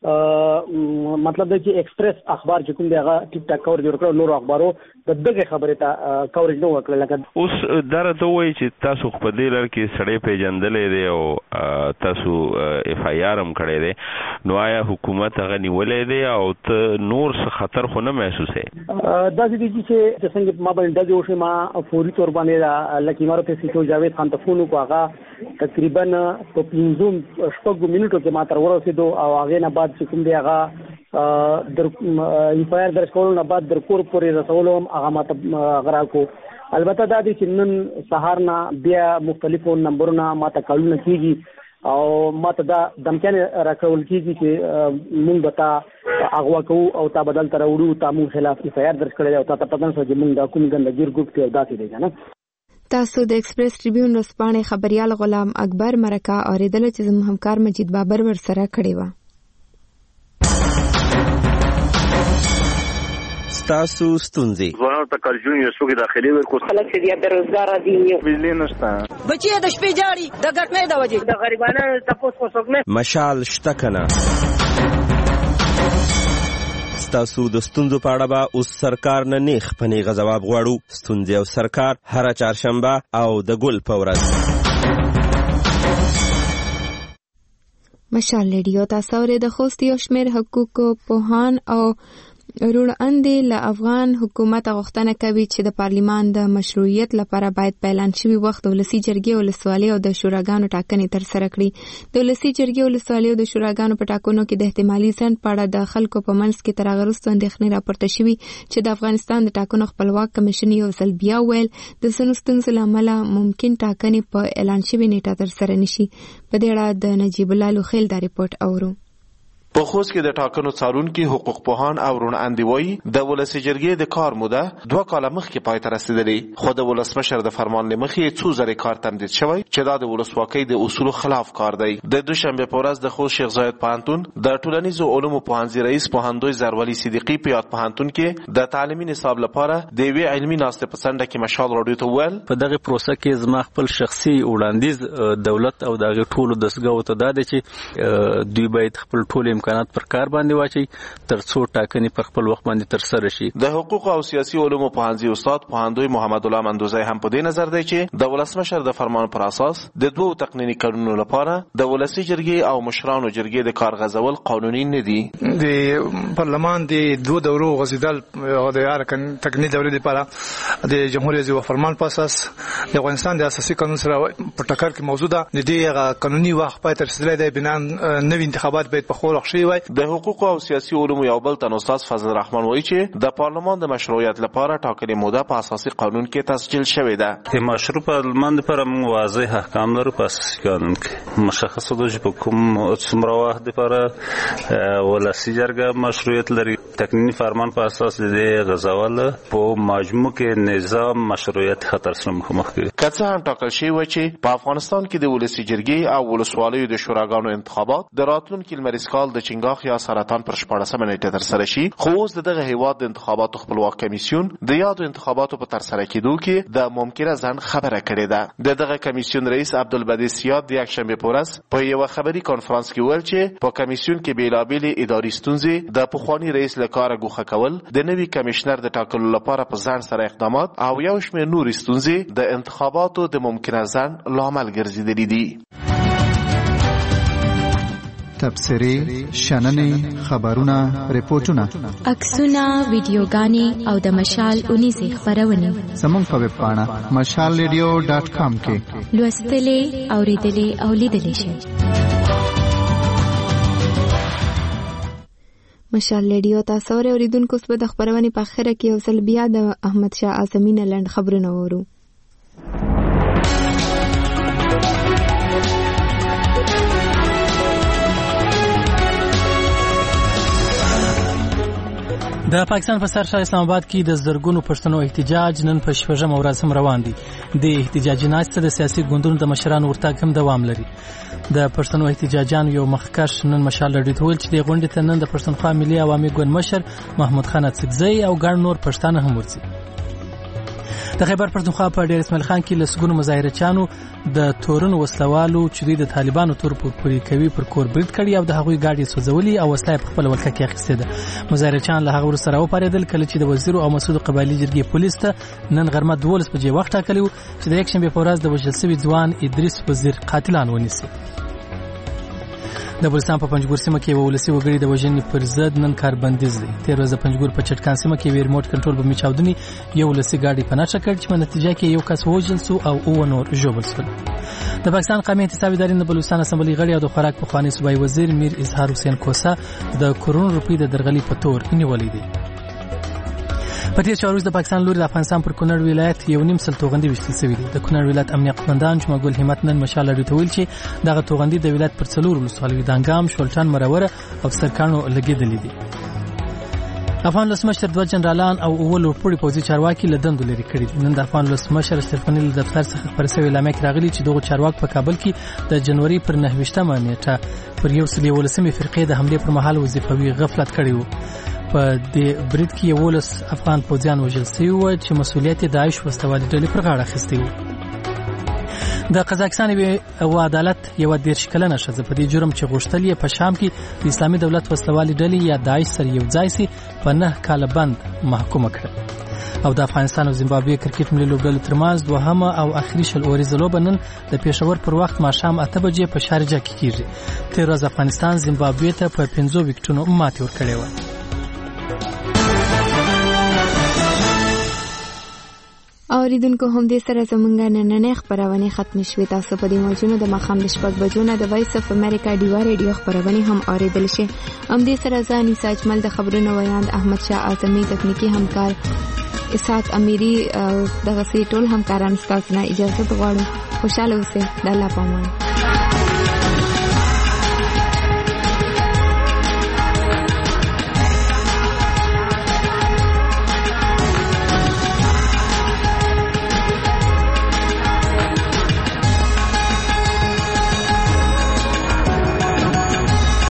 E: مطلب دا چې ایکسپریس اخبار چې کوم دی هغه ټیک ټاک کورج ورکړو. نور اخبارو د دغه خبره ته کورج نه ورکړل. لکه
K: اوس درته وایي چې تاسو په دې لړ کې سړی پیژندلې دی او تاسو اف آی آر هم کړی دی نو آیا حکومت هغه نیولې دی او ته نور څه خطر خو نه محسوسې؟
E: دا دې چې څنګه ما باندې د جوړ ما فوري تور باندې لکه مارو ته سیټو جاوید خان ته فون کو هغه تقریبا په پینځم شپږ منټو کې ما تر ورسېدو او هغه نه بعد چې کوم دی هغه در ایفایر درس کول نه بعد در کور پورې رسولم هغه ماته غرا کو. البته دا دي چې نن سهار نه بیا مختلفو نمبرونه ماته کالونه کیږي او ماته دا دمکانه راکول کیږي چې مونږ به تا اغوا کوو او تا بدل تر وړو تا مون خلاف ایفایر درس کړل او تا ته پتن شو چې مونږ دا کوم ګندګیر ګروپ کې داسې دی کنه.
A: تاسو د ایکسپریس ټریبیون ورځپاڼې خبريال غلام اکبر مرکه اوریدل چې زموږ همکار مجید بابر ورسره کړی و.
K: ستاسو ستونزې
F: ځوانانو ته کارجون یو څوک داخلي ورکو
O: خلک چې بې روزګار دي
F: بجلی نشته
O: بچي د شپې جاړي د ګټنې د وجې د غریبانو تاسو کو څوک نه
K: مشال شته کنه ستاسو د ستونزو په اړه به اوس سرکار نه نیخ په نیغه ځواب غواړو. ستونزې او سرکار هره چهارشنبه او د ګل په ورځ.
A: مشال ریډیو تاسو اورئ د خوست یو شمېر حقوقو پوهان او روړاندې له افغان حکومت غوښتنه کوي چې د پارلیمان د مشروعیت لپاره باید په اعلان شوي وخت د ولسي جرګې ولسوالۍ او د شوراګانو ټاکنې ترسره کړي. د ولسي جرګې ولسوالۍ او د شوراګانو په ټاکنو کې د احتمالي ځنډ په اړه د خلکو په منځ کې تر هغه وروسته اندېښنې راپورته شوي چې د افغانستان د ټاکنو خپلواک کمیشن یو ځل بیا وویل د ځینو ستونزو له امله ممکن ټاکنې په اعلان شوې نیټه ترسره نشي. په دې اړه د نجیب الله لوخیل دا ریپورټ اورو.
R: په خوست کې د ټاکنو څارونکي حقوق پوهان او روڼاندې وایي د ولسي جرګې د کار موده دوه کاله مخکې پای ته رسیدلې، خو د ولسمشر د فرمان له مخې څو ځلې کار تمدید شوی چې دا د ولسواکۍ د اصولو خلاف کار دی. د دوشنبه په ورځ د خوست شیخ زاید پوهنتون د ټولنیزو علومو پوهنځي رئیس پوهندوی زروالي صدیقي په یاد پوهنتون کې د تعلیمي نصاب لپاره د یوې علمي ناستې په څنډه کې مشال راډیو ته وویل
S: په دغه پروسه کې زما خپل شخصي وړاندیز دولت او دغه ټولو دستګاو ته دا دی چې دوی باید خپل ټول امکانات پر کار باندې واچي تر څو ټاکنې په خپل وخت باندې تر سره شي.
R: د حقوق او سیاسي علومو پوهنځي استاد پوهندوی محمد الله مندوزی هم په دې نظر دی چې د ولسمشر د فرمان پر اساس د دوو تقنیني کارونو لپاره د ولسي جرګې او مشرانو جرګې د کار غځول قانوني نه دي.
T: د پارلمان د دوه دورو غځیدل او د ارکان تقنیني دورې لپاره د جمهوریت رئیس فرمان په اساس د افغانستان د اساسي قانون سره په ټکر کې موجوده د دې قانوني وخت پای تر رسیدلې د بنا نوې انتخابات باید په خور شي وي.
R: د حقوق او سیاسي علومو یو بل تن استاد فضل الرحمن وایي چې د پارلمان د مشروعیت لپاره ټاکنې موده په اساسي قانون کې تسجیل شوې ده.
S: د مشروع پارلمان لپاره موږ واضح احکام لرو په اساسي قانون کې مشخص ده چې په کوم څومره وخت لپاره ولسي جرګه مشروعیت لري. تقنیني فرمان په اساس د غزاول په مجموع کې نظام مشروعیت خطر سره مخامخ دي.
R: که څه هم ټاکل شوی و چې په افغانستان کې د ولسي جرګې او ولسوالیو د شوراګانو انتخابات د راتلونکي لمریز کال د چنګاخ یا سرطان پر شپاړسمه نیټه ترسره شي، خو اوس دغه هیواد د انتخاباتو خپلواک کمیسیون د یادو انتخاباتو په ترسره کېدو کې د ممکنه ځنډ خبره کړې ده. د دغه کمیسیون رئیس عبدالبدی سیاد د یکشنبه په ورځ په یوه خبري کانفرنس کې ویل چې په کمیسیون کې بیلابېلې اداري ستونزې، د پخواني رئیس له کاره ګوښه کول، د نوي کمیشنر د ټاکلو لپاره په ځنډ سره اقدامات او یو شمېر نورې ستونزې د انتخاباتو د ممکنه ځنډ لامل ګرځېدلې دي.
Q: تبصرې، شننې، خبرونه، ریپورتونه،
M: عکسونه، ویډیوګانې او د مشال اونیزې خبرونه
Q: زموږ په ویب پاڼه مشال ریډیو ډاټ کام کې
M: لوستلې، اوریدلې او لیدلې شئ.
A: مشال ریډیو تاسو اوریدونکو اوس به د خبرونې په اخره کې یو ځل بیا د احمد شاه اعظمي نه لنډ خبرونه وورو.
B: د پاکستان په سر اسلام آباد کې د زرګونو پښتنو احتجاج نن په شپږمه ورځ هم روان دي. د احتجاجي ناستې د سیاسي ګوندونو د مشرانو ورتګ هم دوام لري. د پښتنو احتجاجانو یو مخکښ نن مشال راډیو ته ویل چې د غونډې ته نن د پښتونخوا ملي عوامي ګوند مشر محمود خان اڅکزی او ګڼ نور پښتانه هم ورځي. د خیبر پښتونخوا په ډیر اسماعیل خان کې لسګونو مظاهرچیانو د تورن وسلوالو چې د طالبانو تور پورې کوي پر کور برید کړي او د هغوی ګاډي سوځولي او وسله په خپل ولکه کې اخیستې ده. مظاهرچیان له هغه سره وپاریدل کله چې د وزیر او مسعود قبایلی جرګې پولیس ته نن غرمه دولس بجې وخت ټاکلی و چې د یکشنبه په ورځ د وژل شوي ځوان ادریس وزیر قاتلان ونیسي. د بلوچستان په پنجګور سیمه کې یو ولسي وګړي د وژنې پر ضد نن کاربندیز دی. تیر ورځ د پنجګور په چټکان سیمه کې ریموټ کنټرول بمي چاودنې یو ولسي ګاډي په نښه کړ چې په نتیجه کې یو کس وژل شو او اووه نور ژوبل شول. د پاکستان قومي انتصابي ادارې د بلوچستان اسمبلی غړي او د خوراک پخوانی صوبایي وزیر میر اظهار حسین کوسا د کروڑ روپۍ د درغلي په تور نیولې دي. په دې چارو د پاکستان لوري د افغانستان پر کونړ ولایت یو نیم سل توغندي وشتل شوی دی. د کونړ ولایت امنیه قومندان جمعګل همت نن مشال راډیو ته ویل چې دغه توغندي د ولایت پر څلور ولسوالۍ دانګام، شولټان، مروره او سرکانو لګیدلې دي. افغان ولسمشر دوه جنرالان او اووه لوړپوړي پوځي چارواکي له دندو لرې کړي دي. نن د افغان ولسمشر اشرف غني له دفتر څخه خبر شوی اعلامیه کې راغلي چې دغه چارواکي په کابل کې د جنوري پر نهه ویشتمه نیټه پر یو سل یولسمې فرقې د حملې پر مهال وظیفوي غفلت کړی و. په په دې برید کې یولس افغان پوځیان وژل شوي وو چې مسؤلیت یې داعش وسلوالې ډلې پر غاړه اخیستی و. د قزاقستان یوه عدالت یوه دېرش کلنه ښځه په دې جرم چې غوښتل یې په شام کې د اسلامي دولت وسلوالې ډلې یا داعش سره یو ځای سي په نهه کاله بند محکومه کړه. او د افغانستان او زیمبابوې کرکټ ملي لوبډلو ترمنځ دوهمه او اخري شل اوريزه لوبه نن د پېښور پر وخت ماښام اته بجې په شارجه کې کیږي. تېره ورځ افغانستان زیمبابوې ته په پنځو وکټونو ماتې ورکړې وه.
A: اوریدونکو هم دې سره زمونږ نننۍ خبرونه ختم شوې. تاسو په دې موضوع د مخام د شپږ بجو نه د وایس اف امریکا ډیوا ریډیو خبرونه هم اوریدل شي. هم دې سره ځان ساجمل د خبرونو ویاند احمد شاه اعظمي تکنیکی همکار اسحاق امیری دغه سي ټول همکاران ستاسو نه اجازه غواړم. خوشاله اوسئ. د الله پامان.